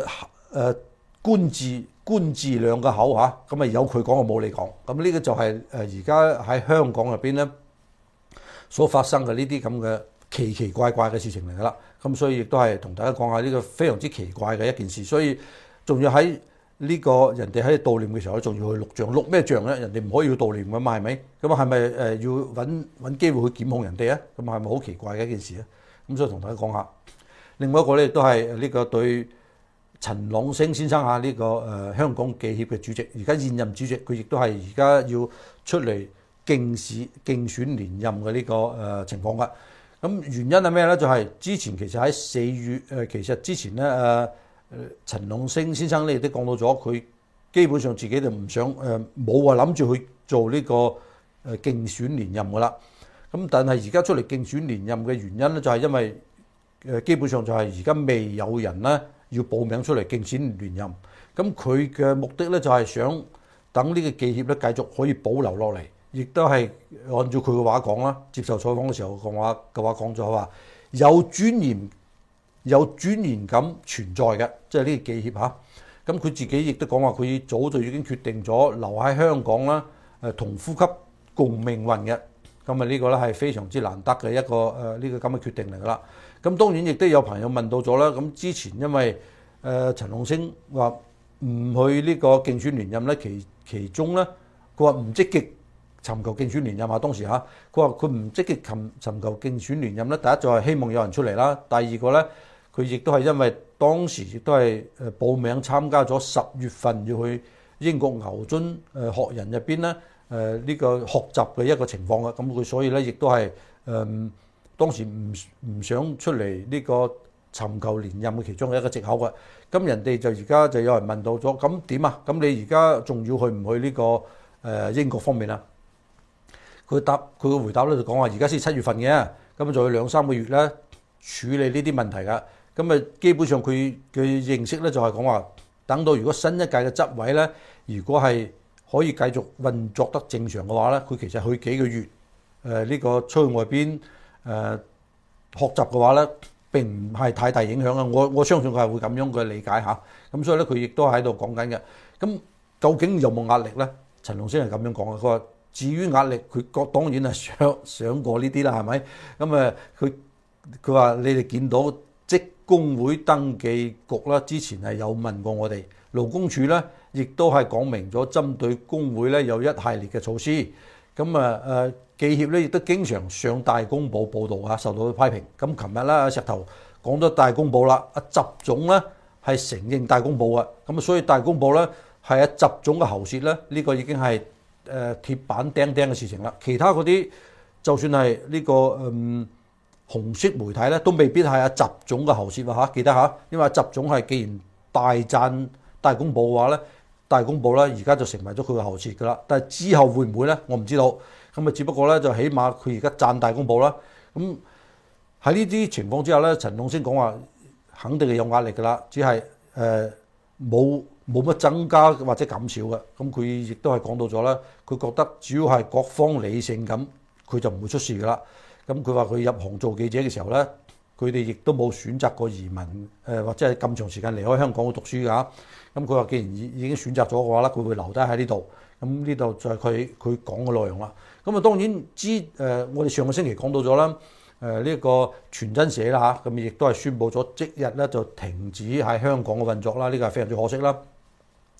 官字兩個口嚇，咁啊有佢講，我冇你講。咁呢個就係而家喺香港入邊咧所發生嘅呢啲咁嘅奇奇怪怪嘅事情嚟㗎啦。咁所以亦都係同大家講下呢個非常之奇怪嘅一件事。所以仲要喺呢個人哋喺度悼念嘅時候，仲要去錄像，錄咩像咧？人哋唔可以要悼念㗎嘛，係咪？咁啊係咪要揾機會去檢控人哋啊？咁係咪好奇怪嘅一件事啊？咁所以同大家講下。另外一個咧，亦都係呢個對陳朗昇先生嚇，呢個香港記協嘅主席，而家現任主席，佢亦都係而家要出嚟競選連任嘅呢個情況㗎。咁原因係咩咧？就係之前其實喺4月其實之前咧陳朗昇先生咧亦都講到咗，佢基本上自己就唔想冇話諗住去做呢個競選連任㗎啦。咁但係而家出嚟競選連任嘅原因咧，就係因為基本上就係而家未有人咧要報名出嚟競選連任。咁佢嘅目的咧就係想等呢個記協咧繼續可以保留落嚟，亦都係按照佢嘅話講啦，接受採訪嘅時候嘅話講咗話有尊嚴感存在嘅，即係呢個記協嚇。咁佢自己亦都講話，佢早就已經決定咗留喺香港啦，同呼吸共命運嘅。咁啊呢個咧係非常之難得嘅一個呢個咁嘅決定嚟㗎啦。咁當然亦都有朋友問到咗啦。咁之前因為陳朗昇話唔去呢個競選連任咧，其中咧佢話唔積極尋求競選連任啊。當時嚇佢話佢唔積極尋求競選連任咧，第一就係希望有人出嚟啦。第二個咧，佢亦都係因為當時亦都係報名參加咗10月份要去英國牛津學人入邊咧呢個學習嘅一個情況嘅。咁佢所以咧亦都係當時唔想出嚟呢個尋求連任嘅其中嘅一個藉口嘅。咁人哋就而家就有人問到咗，咁點啊？咁你而家仲要去唔去呢個英國方面啊？佢嘅回答咧就講話，而家先7月份嘅，咁仲有2-3個月咧處理呢啲問題㗎。咁啊基本上佢嘅認識咧就係講話，等到如果新一屆嘅執委咧，如果係可以繼續運作得正常嘅話咧，佢其實去幾個月呢個出去外邊學習嘅話咧，並唔係太大影響啊！我相信佢係會咁樣嘅理解嚇。咁所以咧，佢亦都喺度講緊嘅。咁究竟有冇壓力咧？陳朗昇係咁樣講嘅。佢話至於壓力，佢當然係想過呢啲啦，係咪？咁佢話你哋見到職工會登記局啦，之前係有問過我哋勞工處咧，亦都係講明咗針對工會咧有一系列嘅措施。咁記協咧亦都經常上大公報報導啊，受到批評。咁琴日咧石頭講咗大公報啦，習總咧係承認大公報啊。咁所以大公報咧係習總嘅喉舌咧，呢個已經係鐵板釘釘嘅事情啦。其他嗰啲就算係呢個紅色媒體咧，都未必係習總嘅喉舌啊嚇。記得嚇，因為習總係既然大讚大公報嘅話咧，大公報咧而家就成為咗佢嘅喉舌㗎啦。但係之後會唔會咧？我唔知道。咁啊，只不過咧就起碼佢而家讚大公報啦。咁喺呢啲情況之下咧，陳朗昇講話肯定係有壓力㗎啦，只係冇乜增加或者減少嘅。咁佢亦都係講到咗啦，佢覺得只要係各方理性咁，佢就唔會出事㗎啦。咁佢話佢入行做記者嘅時候咧，佢哋亦都冇選擇過移民或者係咁長時間離開香港去讀書㗎。咁佢話既然已經選擇咗嘅話咧，佢會留低喺呢度。咁呢度就係佢講嘅內容啦。咁啊當然我哋上個星期講到咗啦，呢個傳真社啦嚇，咁亦都係宣布咗即日咧就停止喺香港嘅運作啦。呢個係非常之可惜啦。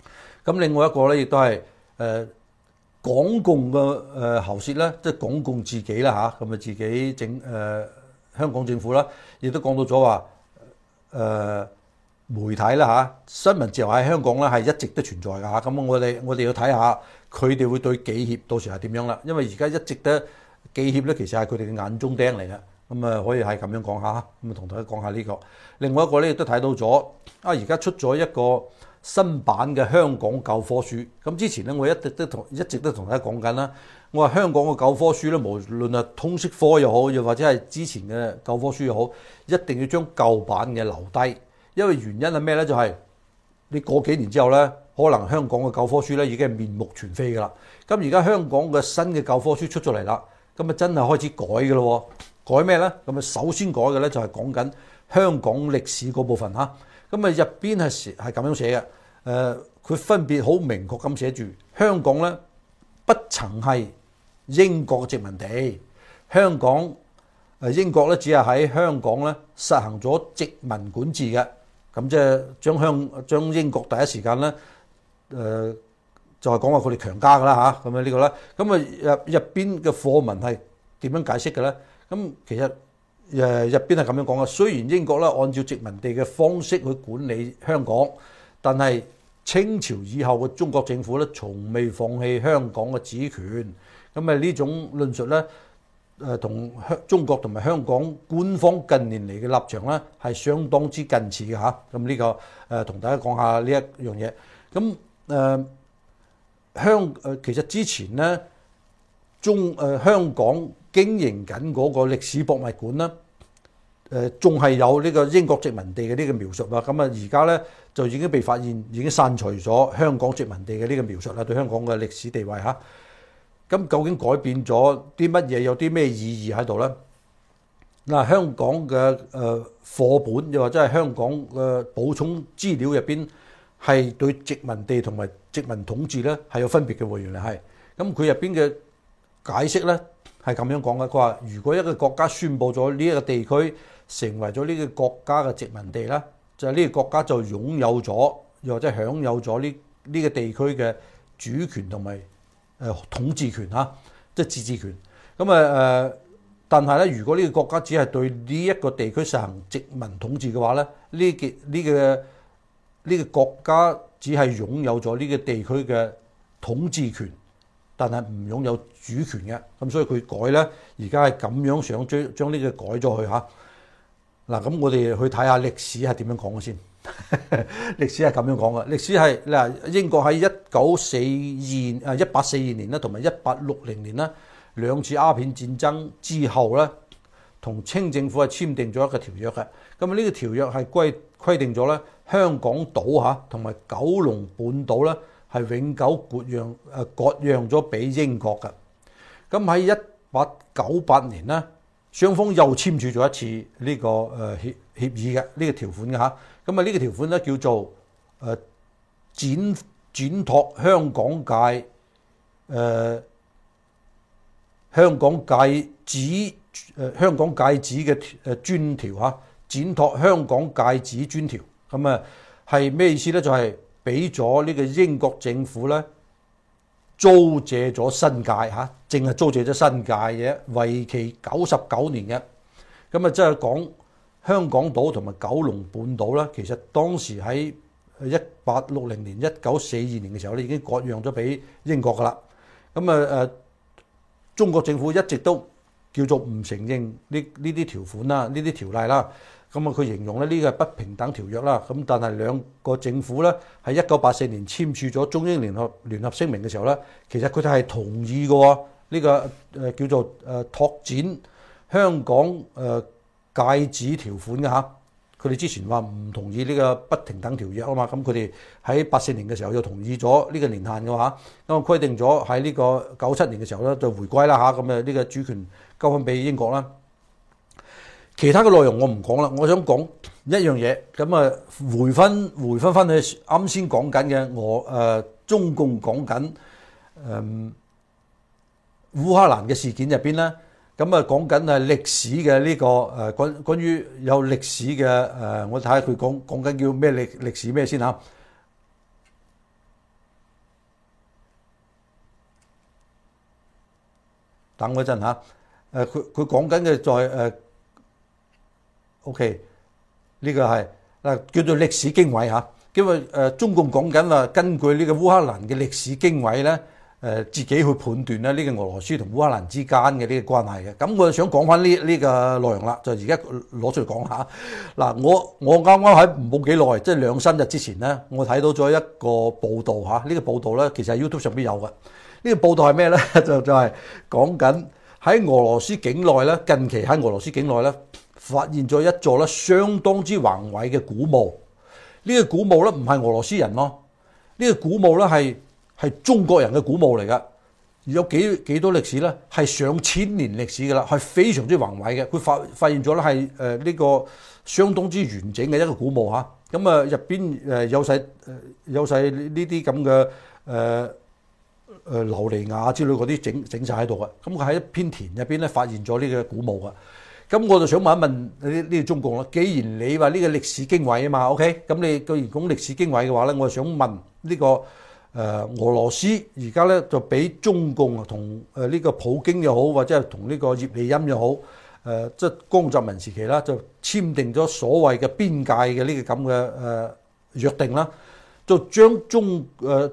咁另外一個咧，亦都係港共嘅喉舌咧，即係港共自己啦嚇，咁啊自己香港政府啦，亦都講到咗話媒體啦嚇，新聞自由喺香港咧係一直都存在㗎嚇。咁我哋要睇下佢哋會對記協到時係點樣啦，因為而家一直都記協咧其實係佢哋嘅眼中釘嚟嘅。咁啊可以係咁樣講下，咁啊同大家講下呢個。另外一個咧亦都睇到咗而家出咗一個新版嘅香港教科書。咁之前咧我一直都同大家講緊啦，我話香港嘅教科書咧，無論係通識科又好，又或者係之前嘅教科書又好，一定要將舊版嘅留低。因為原因係咩咧？就係你過幾年之後咧，可能香港嘅教科書咧已經係面目全非㗎啦。咁而家香港嘅新嘅教科書出咗嚟啦，咁啊真係開始改㗎咯。改咩咧？咁啊首先改嘅咧就係講緊香港歷史嗰部分嚇。咁啊入邊係咁樣寫嘅。佢分別好明確咁寫住香港咧不曾係英國嘅殖民地，香港英國咧只係喺香港咧實行咗殖民管治嘅。咁即係將英國第一時間咧就係講話佢哋強加㗎啦嚇。咁啊呢個咧，咁啊入邊嘅課文係點樣解釋嘅咧？咁其實入邊係咁樣講嘅。雖然英國咧按照殖民地嘅方式去管理香港，但係清朝以後嘅中國政府咧從未放棄香港嘅主權。咁啊呢種論述咧同中國同埋香港官方近年嚟嘅立場咧係相當之近似嘅嚇。咁呢個同大家講下呢一樣嘢。咁其實之前咧香港經營緊嗰個歷史博物館啦，仲係有呢個英國殖民地嘅呢個描述啊。咁啊而家咧就已經被發現已經刪除咗香港殖民地嘅呢個描述啦，對香港嘅歷史地位嚇。咁究竟改變咗啲乜嘢？有啲咩意義喺度咧？嗱，香港嘅課本又或者係香港嘅補充資料入邊係對殖民地同埋殖民統治咧係有分別嘅喎，原來係。咁佢入邊嘅解釋咧係咁樣講嘅，佢話如果一個國家宣佈咗呢一個地區成為咗呢個國家嘅殖民地啦，就係呢個國家就擁有咗又或者享有咗呢個地區嘅主權同埋統治權嚇，即係自治權。咁但係咧，如果呢個國家只係對呢一個地區實行殖民統治嘅話咧，呢個國家只係擁有咗呢個地區嘅統治權，但係唔擁有主權嘅。咁所以佢改咧，而家係咁樣想將呢個改咗去嚇。嗱，咁我哋去睇下歷史係點樣講嘅先。歷史係咁樣講嘅，歷史係嗱英國喺1842年啦，同埋1860年啦兩次鴉片戰爭之後咧，同清政府係簽訂咗一個條約嘅。咁呢個條約係規定咗咧，香港島嚇同埋九龍半島咧係永久割讓咗俾英國嘅。咁喺1898年咧，雙方又簽署咗一次呢個協議嘅呢個條款嘅嚇。咁啊呢個條款咧叫做展拓香港界址嘅專條嚇，展拓香港界址專條。咁啊係咩意思咧？就係俾咗呢個英國政府咧租借咗新界嚇，淨係租借咗新界嘅，為期99年嘅。咁啊即係講香港島同埋九龍半島啦，其實當時喺1860年、1942年嘅時候咧，已經割讓咗俾英國噶啦。咁中國政府一直都叫做唔承認呢啲條款啦、呢啲條例啦。咁佢形容咧呢個係不平等條約啦。咁但係兩個政府咧喺1984年簽署咗中英聯合聲明嘅時候咧，其實佢哋係同意嘅喎。呢個叫做拓展香港界址條款嘅嚇。佢哋之前話唔同意呢個不平等條約啊嘛，咁佢哋喺84年嘅時候又同意咗呢個年限嘅話，咁規定咗喺呢個97年嘅時候咧就回歸啦嚇，咁呢個主權交翻俾英國啦。其他嘅內容我唔講啦，我想講一樣嘢，咁回翻去啱先講緊嘅中共講緊烏克蘭嘅事件入邊咧。咁講緊係歷史嘅呢個關於有歷史嘅我睇下佢講緊叫咩歷史咩先嚇。 等我一陣嚇。佢講緊嘅在OK 呢個係叫做歷史經緯嚇。因為中共講緊話，根據呢個烏克蘭嘅歷史經緯咧，自己去判斷咧呢個俄羅斯同烏克蘭之間嘅呢個關係嘅。咁我就想講翻呢個內容啦，就而家攞出嚟講下。嗱，我啱啱喺冇幾耐，即係2-3日之前咧，我睇到咗一個報道嚇。呢個報道咧其實喺 YouTube 上邊有嘅。呢個報道係咩咧？就係講緊喺俄羅斯境內咧，近期喺俄羅斯境內咧發現咗一座咧相當之宏偉嘅古墓。呢個古墓咧唔係俄羅斯人咯，呢個古墓咧係中國人嘅古墓嚟噶，有幾多歷史咧？係上千年歷史噶啦，係非常之宏偉嘅。佢發現咗咧係呢個相當之完整嘅一個古墓嚇。咁啊入邊有晒呢啲咁嘅琉璃瓦之類嗰啲整晒喺度嘅。咁佢喺一片田入邊咧發現咗呢個古墓嘅。咁我就想問一問呢個中共啦，既然你話呢個歷史經緯啊嘛 ，OK， 咁你既然講歷史經緯嘅話咧，我就想問呢個俄羅斯而家咧就俾中共同呢個普京又好，或者係同呢個葉利欽又好，即係江澤民時期啦，就簽訂咗所謂嘅邊界嘅呢個咁嘅約定啦，就將中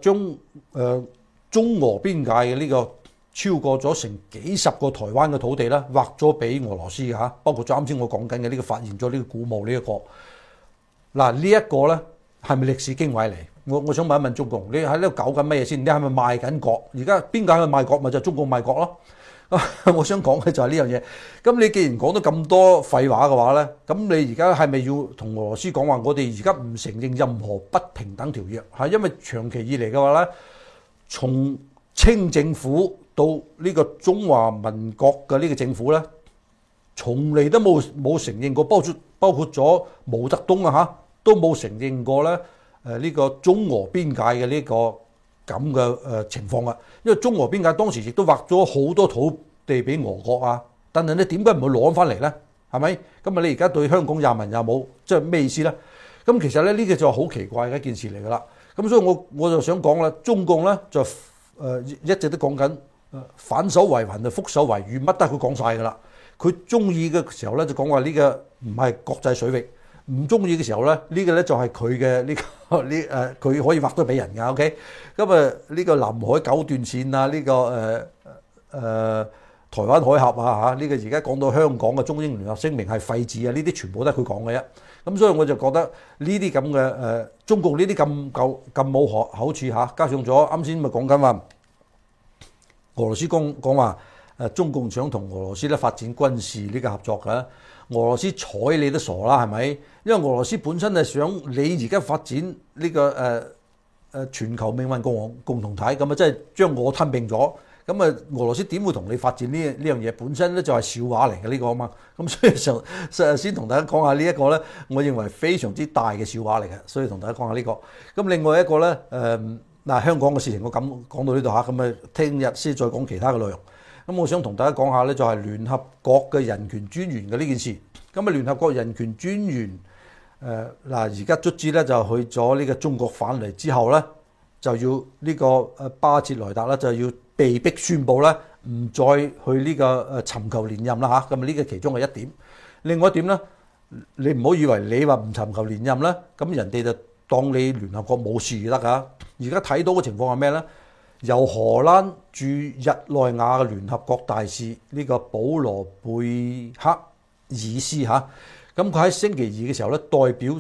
俄邊界嘅呢個超過咗成幾十個台灣嘅土地啦，劃咗俾俄羅斯嘅嚇，包括啱先我講緊嘅呢個發現咗呢個古墓呢一個。嗱，呢一個咧係咪歷史經緯嚟？我想問一問中共，你喺呢度搞緊乜嘢先？你係咪賣緊國？而家邊界去賣國，咪就係中共賣國咯？我想講嘅就係呢樣嘢。咁你既然講咗咁多廢話嘅話咧，咁你而家係咪要同俄羅斯講話？我哋而家唔承認任何不平等條約，係因為長期以嚟嘅話咧，從清政府到呢個中華民國嘅呢個政府咧，從嚟都冇承認過，包括咗毛澤東啊嚇，都冇承認過咧呢個中俄邊界嘅呢個咁嘅情況啊。因為中俄邊界當時亦都劃咗好多土地俾俄國啊，但係你點解唔會攞翻嚟咧？係咪？咁啊，你而家對香港人民又冇，即係咩意思咧？咁其實咧呢個就好奇怪嘅一件事嚟噶啦。咁所以我就想講啦，中共咧就一直都講緊反手為雲就覆手為雨，乜都係佢講晒㗎啦。佢中意嘅時候咧就講話呢個唔係國際水域，唔中意嘅時候咧呢個咧就係佢嘅呢個佢可以劃到俾人㗎。OK， 咁啊呢個南海九段線啊，呢個台灣海峽啊嚇，呢個而家講到香港嘅中英聯合聲明係廢紙啊，呢啲全部都係佢講嘅啫。咁所以我就覺得呢啲咁嘅中共呢啲咁冇口處嚇，加上咗啱先咪講緊話俄羅斯講話中共想同俄羅斯咧發展軍事呢個合作嘅，俄羅斯睬你都傻啦，係咪？因為俄羅斯本身係想你而家發展呢個全球命運共同體，咁啊即係將我吞併咗。咁啊，俄羅斯點會同你發展呢樣嘢？本身咧就係笑話嚟嘅呢個啊嘛。咁所以就先同大家講下呢一個咧，我認為非常之大嘅笑話嚟嘅。所以同大家講下呢個。咁另外一個咧，香港嘅事情我咁講到呢度嚇，咁啊聽日先再講其他嘅內容。咁我想同大家講下咧，就係聯合國嘅人權專員嘅呢件事。咁啊，聯合國人權專員而家卒之咧就去咗呢個中國返嚟之後咧，就要呢個巴切萊達咧就要被逼宣布咧，唔再去呢個尋求連任啦嚇。咁呢個其中係一點。另外一點咧，你唔好以為你話唔尋求連任咧，咁人哋就當你聯合國冇事得㗎。而家睇到嘅情況係咩咧？由荷蘭駐日內瓦嘅聯合國大使呢個保羅貝克爾斯嚇，咁佢喺星期二嘅時候咧，代表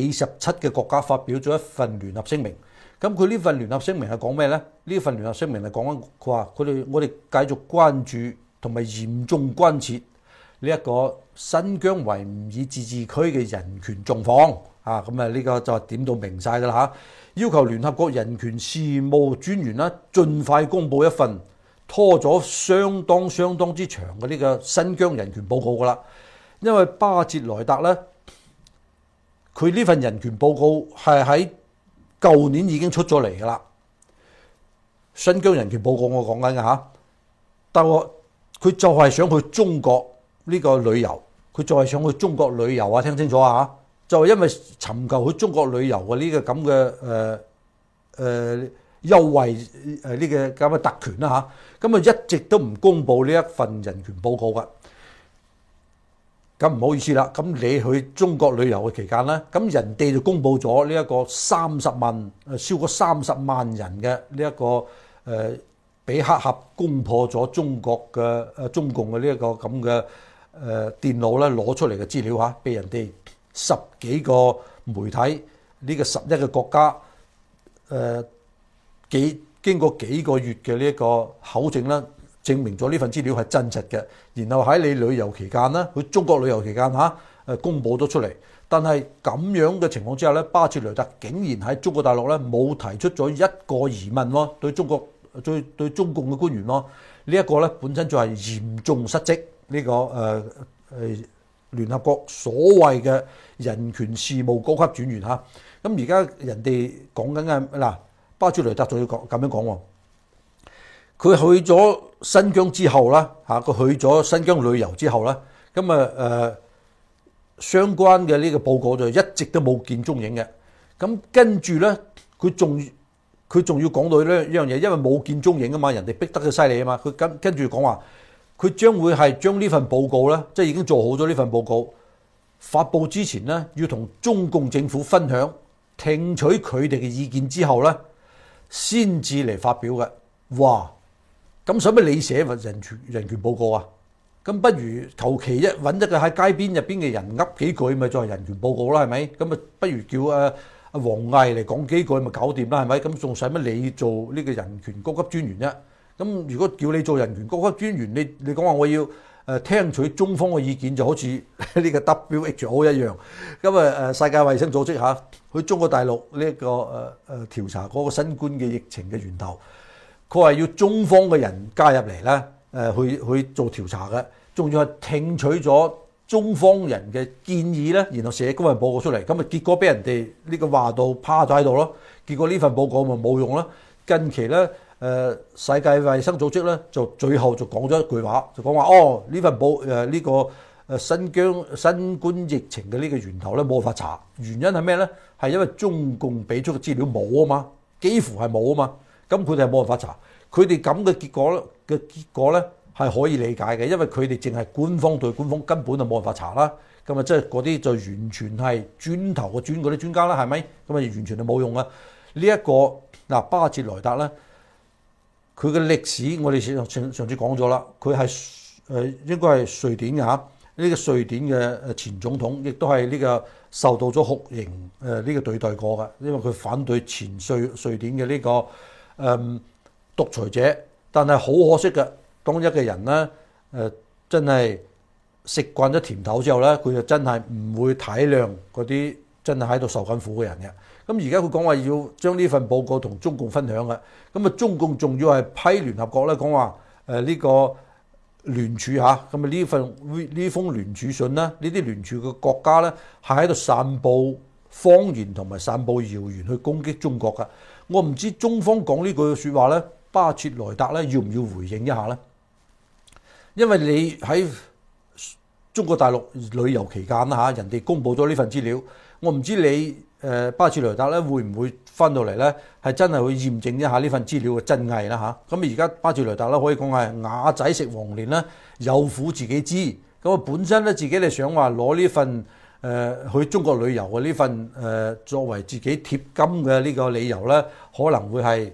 47個國家發表咗一份聯合聲明。咁佢呢份聯合聲明係講咩咧？呢份聯合聲明係講緊佢話我哋繼續關注同埋嚴重關切呢一個新疆維吾爾自治區嘅人權狀況啊！咁啊呢個就點到明晒㗎啦嚇，要求聯合國人權事務專員啦，盡快公布一份拖咗相當之長嘅呢個新疆人權報告㗎啦。因為巴切萊達咧，佢呢份人權報告係喺舊年已經出咗嚟㗎啦，新疆人權報告我講緊嘅嚇，但係佢就係想去中國呢個旅遊，佢就係想去中國旅遊啊！聽清楚啊！就係因為尋求去中國旅遊嘅呢個咁嘅優惠呢個咁嘅特權啦嚇，咁一直都唔公佈呢一份人權報告㗎。咁唔好意思啦，咁你去中國旅遊嘅期間咧，咁人哋就公佈咗呢一個超過30萬人嘅呢一個俾黑客攻破咗中國嘅中共嘅呢一個咁嘅電腦咧攞出嚟嘅資料嚇，俾人哋10幾個媒體呢個11個國家經過幾個月嘅呢一個考證啦，證明咗呢份資料係真實嘅，然後喺你旅遊期間啦，去中國旅遊期間公佈咗出嚟。但係咁樣嘅情況之下咧，巴切雷達竟然喺中國大陸咧冇提出咗一個疑問喎，對中共嘅官員咯，呢一個咧本身就係嚴重失職。呢個聯合國所謂嘅人權事務高級專員嚇，咁而家人哋講緊嘅嗱，巴切雷達仲要咁樣講喎。佢去咗新疆之後啦，佢去咗新疆旅遊之後啦，咁相關嘅呢個報告就一直都冇見蹤影嘅。咁跟住咧，佢仲要講到呢樣嘢，因為冇見蹤影啊嘛，人哋逼得佢犀利啊嘛，佢跟住講話，佢將會係將呢份報告咧，即係已經做好咗呢份報告，發布之前咧，要同中共政府分享，聽取佢哋嘅意見之後咧，先至嚟發表嘅。哇！咁使乜你寫份人權報告啊？咁不如求其揾一個喺街邊入邊嘅人噏幾句，咪就係人權報告啦，係咪？咁啊，不如叫阿王毅嚟講幾句，咪搞掂啦，係咪？咁仲使乜你做呢個人權高級專員啫？咁如果叫你做人權高級專員，你講話我要聽取中方嘅意見，就好似呢個 WHO 一樣。咁世界衛生組織嚇去中國大陸呢個調查嗰個新冠嘅疫情嘅源頭。佢話要中方嘅人加入嚟咧，去做調查嘅，仲要係聽取咗中方人嘅建議咧，然後寫嗰份報告出嚟。咁結果俾人哋呢個話到趴咗喺度咯。結果呢份報告咪冇用啦。近期咧，世界衛生組織咧就最後就講咗一句話，就講話呢份呢個新冠疫情嘅呢個源頭咧冇法查，原因係咩咧？係因為中共俾出嘅資料冇啊嘛，幾乎係冇啊嘛。咁佢哋係冇辦法查，佢哋咁嘅結果咧係可以理解嘅，因為佢哋淨係官方對官方，根本就冇辦法查啦。咁啊，即係嗰啲就完全係磚頭嘅磚嗰啲專家啦，係咪？咁啊，完全係冇用啊！呢一個嗱，巴切萊達咧，佢嘅歷史我哋上次講咗啦，佢係應該係瑞典嘅嚇，呢個瑞典嘅前總統，亦都係呢個受到咗酷刑呢個對待過嘅，因為佢反對前瑞典嘅呢個獨裁者。但係好可惜嘅，當一個人咧真係食慣咗甜頭之後咧，佢就真係唔會體諒嗰啲真係喺度受緊苦嘅人嘅。咁而家佢講話要將呢份報告同中共分享嘅，咁啊中共仲要係批聯合國咧講話呢個聯署嚇，咁啊呢封聯署信咧，呢啲聯署嘅國家咧係喺度散佈謊言同埋散佈謠言去攻擊中國㗎。我唔知中方講呢句説話咧，巴切萊達咧要唔要回應一下咧？因為你喺中國大陸旅遊期間啦嚇，人哋公佈咗呢份資料，我唔知你巴切萊達咧會唔會翻到嚟咧，係真係去驗證一下呢份資料嘅真偽啦嚇。咁而家巴切萊達咧可以講係啞仔食黃連啦，有苦自己知。咁啊本身咧自己係想話攞呢份去中國旅遊嘅呢份作為自己貼金嘅呢個理由咧，可能會係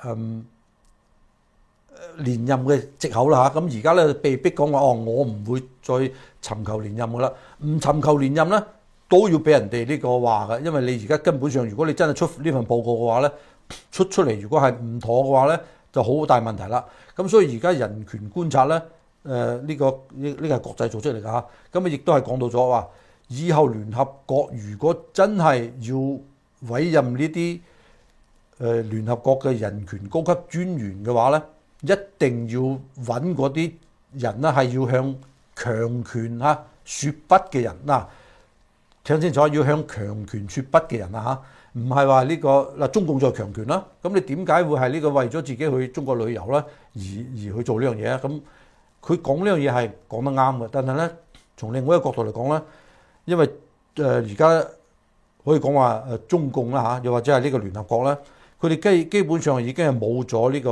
連任嘅藉口啦嚇。咁而家咧被逼講話我唔會再尋求連任噶啦，唔尋求連任咧都要俾人哋呢個話嘅，因為你而家根本上如果你真係出呢份報告嘅話咧，出嚟如果係唔妥嘅話咧，就好大問題啦。咁所以而家人權觀察咧，呢個係國際組織嚟㗎嚇，咁啊亦都係講到咗話，以後聯合國如果真係要委任呢啲聯合國嘅人權高級專員嘅話咧，一定要揾嗰啲人咧係要向強權嚇説不嘅人嗱，聽清楚，要向強權説不嘅人啊嚇，唔係話呢個嗱中共就係強權啦。咁你點解會係呢個為咗自己去中國旅遊咧而去做呢樣嘢啊？咁佢講呢樣嘢係講得啱嘅，但係咧從另外一個角度嚟講咧，因為而家可以講話中共啦嚇，又或者係呢個聯合國咧， 佢哋基本上已經係冇咗呢個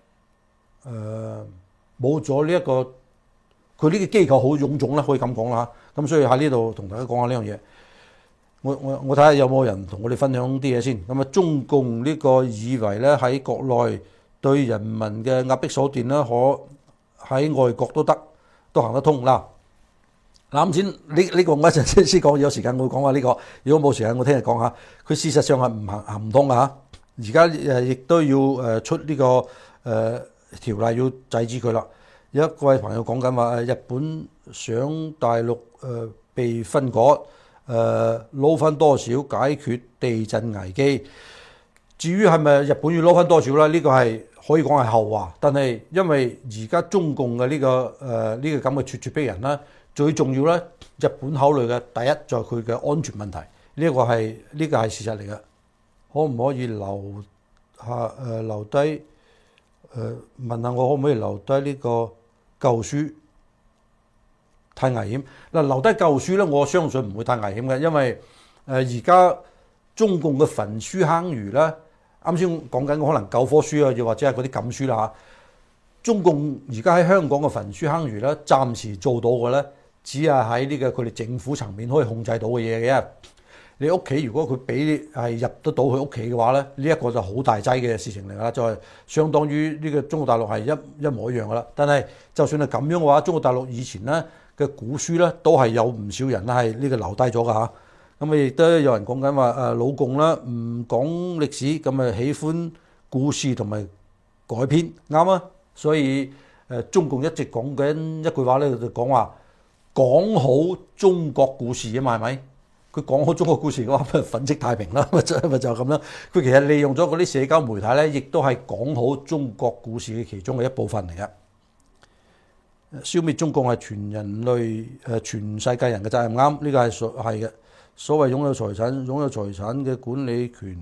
冇咗呢一個佢呢個機構好臃腫啦，可以咁講啦。咁所以喺呢度同大家講下呢樣嘢。我睇下有冇人同我哋分享啲嘢先。咁啊，中共呢個以為咧喺國內對人民嘅壓迫手段咧，可喺外國都行得通啦。啱先呢個我一陣先講，有時間我會講下呢個。如果冇時間，我聽日講下。佢事實上係行唔通㗎嚇。而家亦都要出呢個條例要制止佢啦。有一位朋友講緊話，日本想大陸被分割，撈翻多少解決地震危機。至於係咪日本要撈翻多少咧？呢個係可以講係後話。但係因為而家中共嘅呢個咁嘅咄逼人啦，最重要咧，日本考慮嘅第一就係佢嘅安全問題。呢個係事實嚟嘅。可唔可以留低？問下我可唔可以留低呢個舊書？太危險嗱，留低舊書咧，我相信唔會太危險嘅，因為而家中共嘅焚書坑儒咧，啱先講緊可能教科書啊，又或者係嗰啲禁書啦嚇。中共而家喺香港嘅焚書坑儒咧，暫時做到嘅咧，只係喺呢個佢哋政府層面可以控制到嘅嘢嘅。你屋企如果佢俾係入得到佢屋企嘅話咧，呢一個就好大劑嘅事情嚟啦，就係相當於呢個中國大陸係一模一樣噶啦。但係就算係咁樣嘅話，中國大陸以前咧嘅古書咧都係有唔少人咧係呢個留低咗㗎嚇。咁啊亦都有人講緊話老共啦唔講歷史，咁啊喜歡故事同埋改編，啱啊。所以中共一直講緊一句話咧，就講話講好中國故事啊嘛，係咪？佢講好中國故事嘅話，咪粉飾太平啦，咪就咁啦。佢其實利用咗嗰啲社交媒體咧，亦都係講好中國故事嘅其中嘅一部分嚟嘅。消滅中共係全人類全世界人嘅責任，啱，呢個係嘅。所謂擁有財產嘅管理權，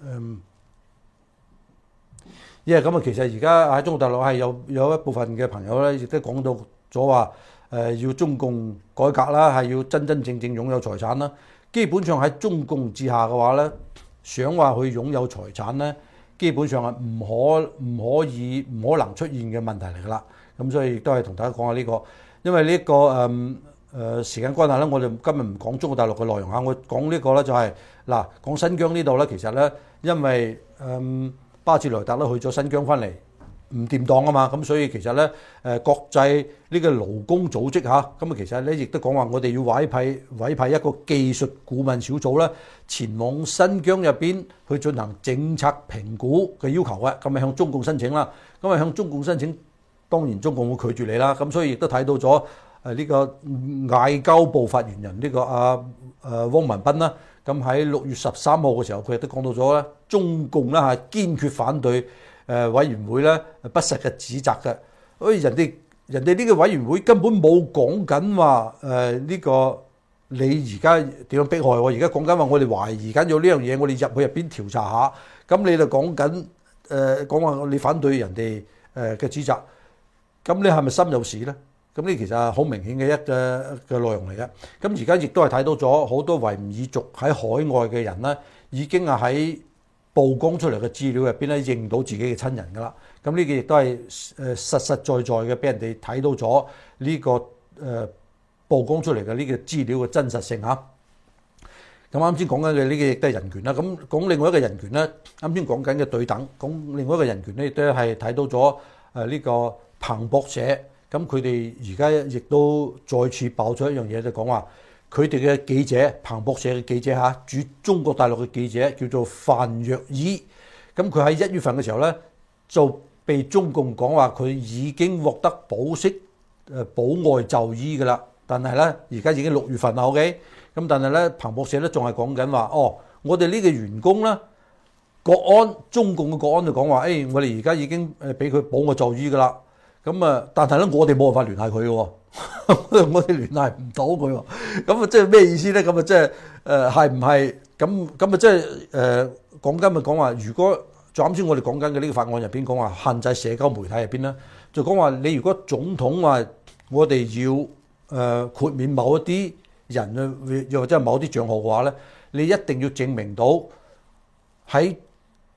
因為咁啊，其實而家喺中國大陸係有一部分嘅朋友咧，亦都講到咗話要中共改革啦，係要真真正正擁有財產啦。基本上喺中共之下嘅話咧，想話去擁有財產咧，基本上係唔可能出現嘅問題嚟㗎啦。咁所以亦都係同大家講下呢個，因為呢個時間關係咧，我哋今日唔講中國大陸嘅內容嚇，我講呢個咧就係嗱，講新疆呢度咧，其實咧因為巴切萊特咧去咗新疆翻嚟唔掂當啊嘛，咁所以其實咧國際呢個勞工組織嚇，咁啊其實咧亦都講話我哋要委派一個技術顧問小組咧前往新疆入邊去進行政策評估嘅要求嘅，咁啊向中共申請啦，咁啊向中共申請，當然中共會拒絕你啦，咁所以亦都睇到咗呢個外交部發言人呢個汪文斌啦，咁喺6月13號嘅時候，佢亦都講到咗咧，中共咧係堅決反對委員會咧不實嘅指責嘅。人哋呢個委員會根本冇講緊話呢個你而家點樣迫害我，而家講緊話我哋懷疑緊有呢樣嘢，我哋入去入邊調查下，咁你就講緊講話你反對人哋嘅指責，咁你係咪心有事咧？咁呢其實係好明顯嘅嘅內容嚟嘅。咁而家亦都係睇到咗好多維吾爾族喺海外嘅人咧，已經係喺曝光出嚟嘅資料入邊咧認到自己嘅親人㗎啦。咁呢個亦都係實實在在嘅，俾人哋睇到咗呢個曝光出嚟嘅呢個資料嘅真實性嚇。咁啱先講緊嘅呢個亦都係人權啦。咁講另外一個人權咧，啱先講緊嘅對等，講另外一個人權咧，亦都係睇到咗呢個彭博社。咁佢哋而家亦都再次爆出一樣嘢，就講話佢哋嘅記者，彭博社嘅記者嚇，駐中國大陸嘅記者叫做范若依。咁佢喺1月份嘅時候咧，就被中共講話佢已經獲得保釋保外就醫㗎啦。但係咧，而家已經6月份啦 ，OK。咁但係咧，彭博社咧仲係講緊話，我哋呢個員工咧，中共嘅國安就講話，我哋而家已經俾佢保外就醫㗎啦。咁啊，但係咧，我哋冇辦法聯繫佢嘅喎，我哋聯繫唔到佢喎。咁啊，即係咩意思咧？咁啊，即係係唔係咁啊？即係講緊咪講話，如果就啱先我哋講緊嘅呢個法案入邊講話限制社交媒體入邊咧，就講話你如果總統話我哋要豁免某一啲人啊，又或者係某啲帳號嘅話咧，你一定要證明到喺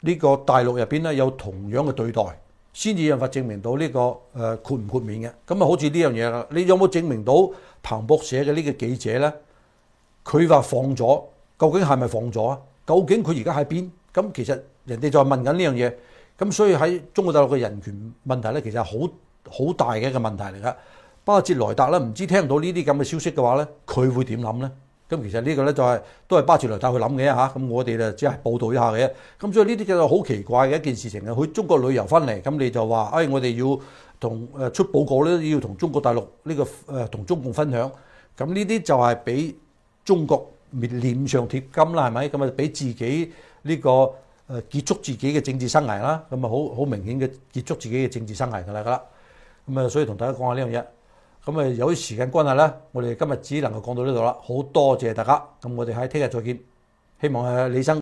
呢個大陸入邊咧有同樣嘅對待，先至有法證明到呢個豁唔豁免嘅。咁啊，好似呢樣嘢啦，你有冇證明到彭博社嘅呢個記者咧？佢話放咗，究竟係咪放咗啊？究竟佢而家喺邊？咁其實人哋就係問緊呢樣嘢。咁所以喺中國大陸嘅人權問題咧，其實係好大嘅一個問題嚟㗎。巴切萊特咧，唔知聽到呢啲咁嘅消息嘅話咧，佢會點諗咧？咁其實呢個咧就都係巴切萊特去諗嘅嚇。咁我哋就只係報導一下嘅。咁所以呢啲就好奇怪嘅一件事情啊！去中國旅遊翻嚟，咁你就話，我哋要同出報告咧，要同中國大陸呢個同中共分享。咁呢啲就係俾中國臉上貼金啦，係咪？咁啊，俾自己呢個結束自己嘅政治生涯啦。咁啊，好明顯嘅結束自己嘅政治生涯㗎啦。咁啊，所以同大家講下呢樣嘢。咁啊，由於時間關係咧，我哋今日只能夠講到呢度啦。好多謝大家。咁我哋喺聽日再見。希望李生。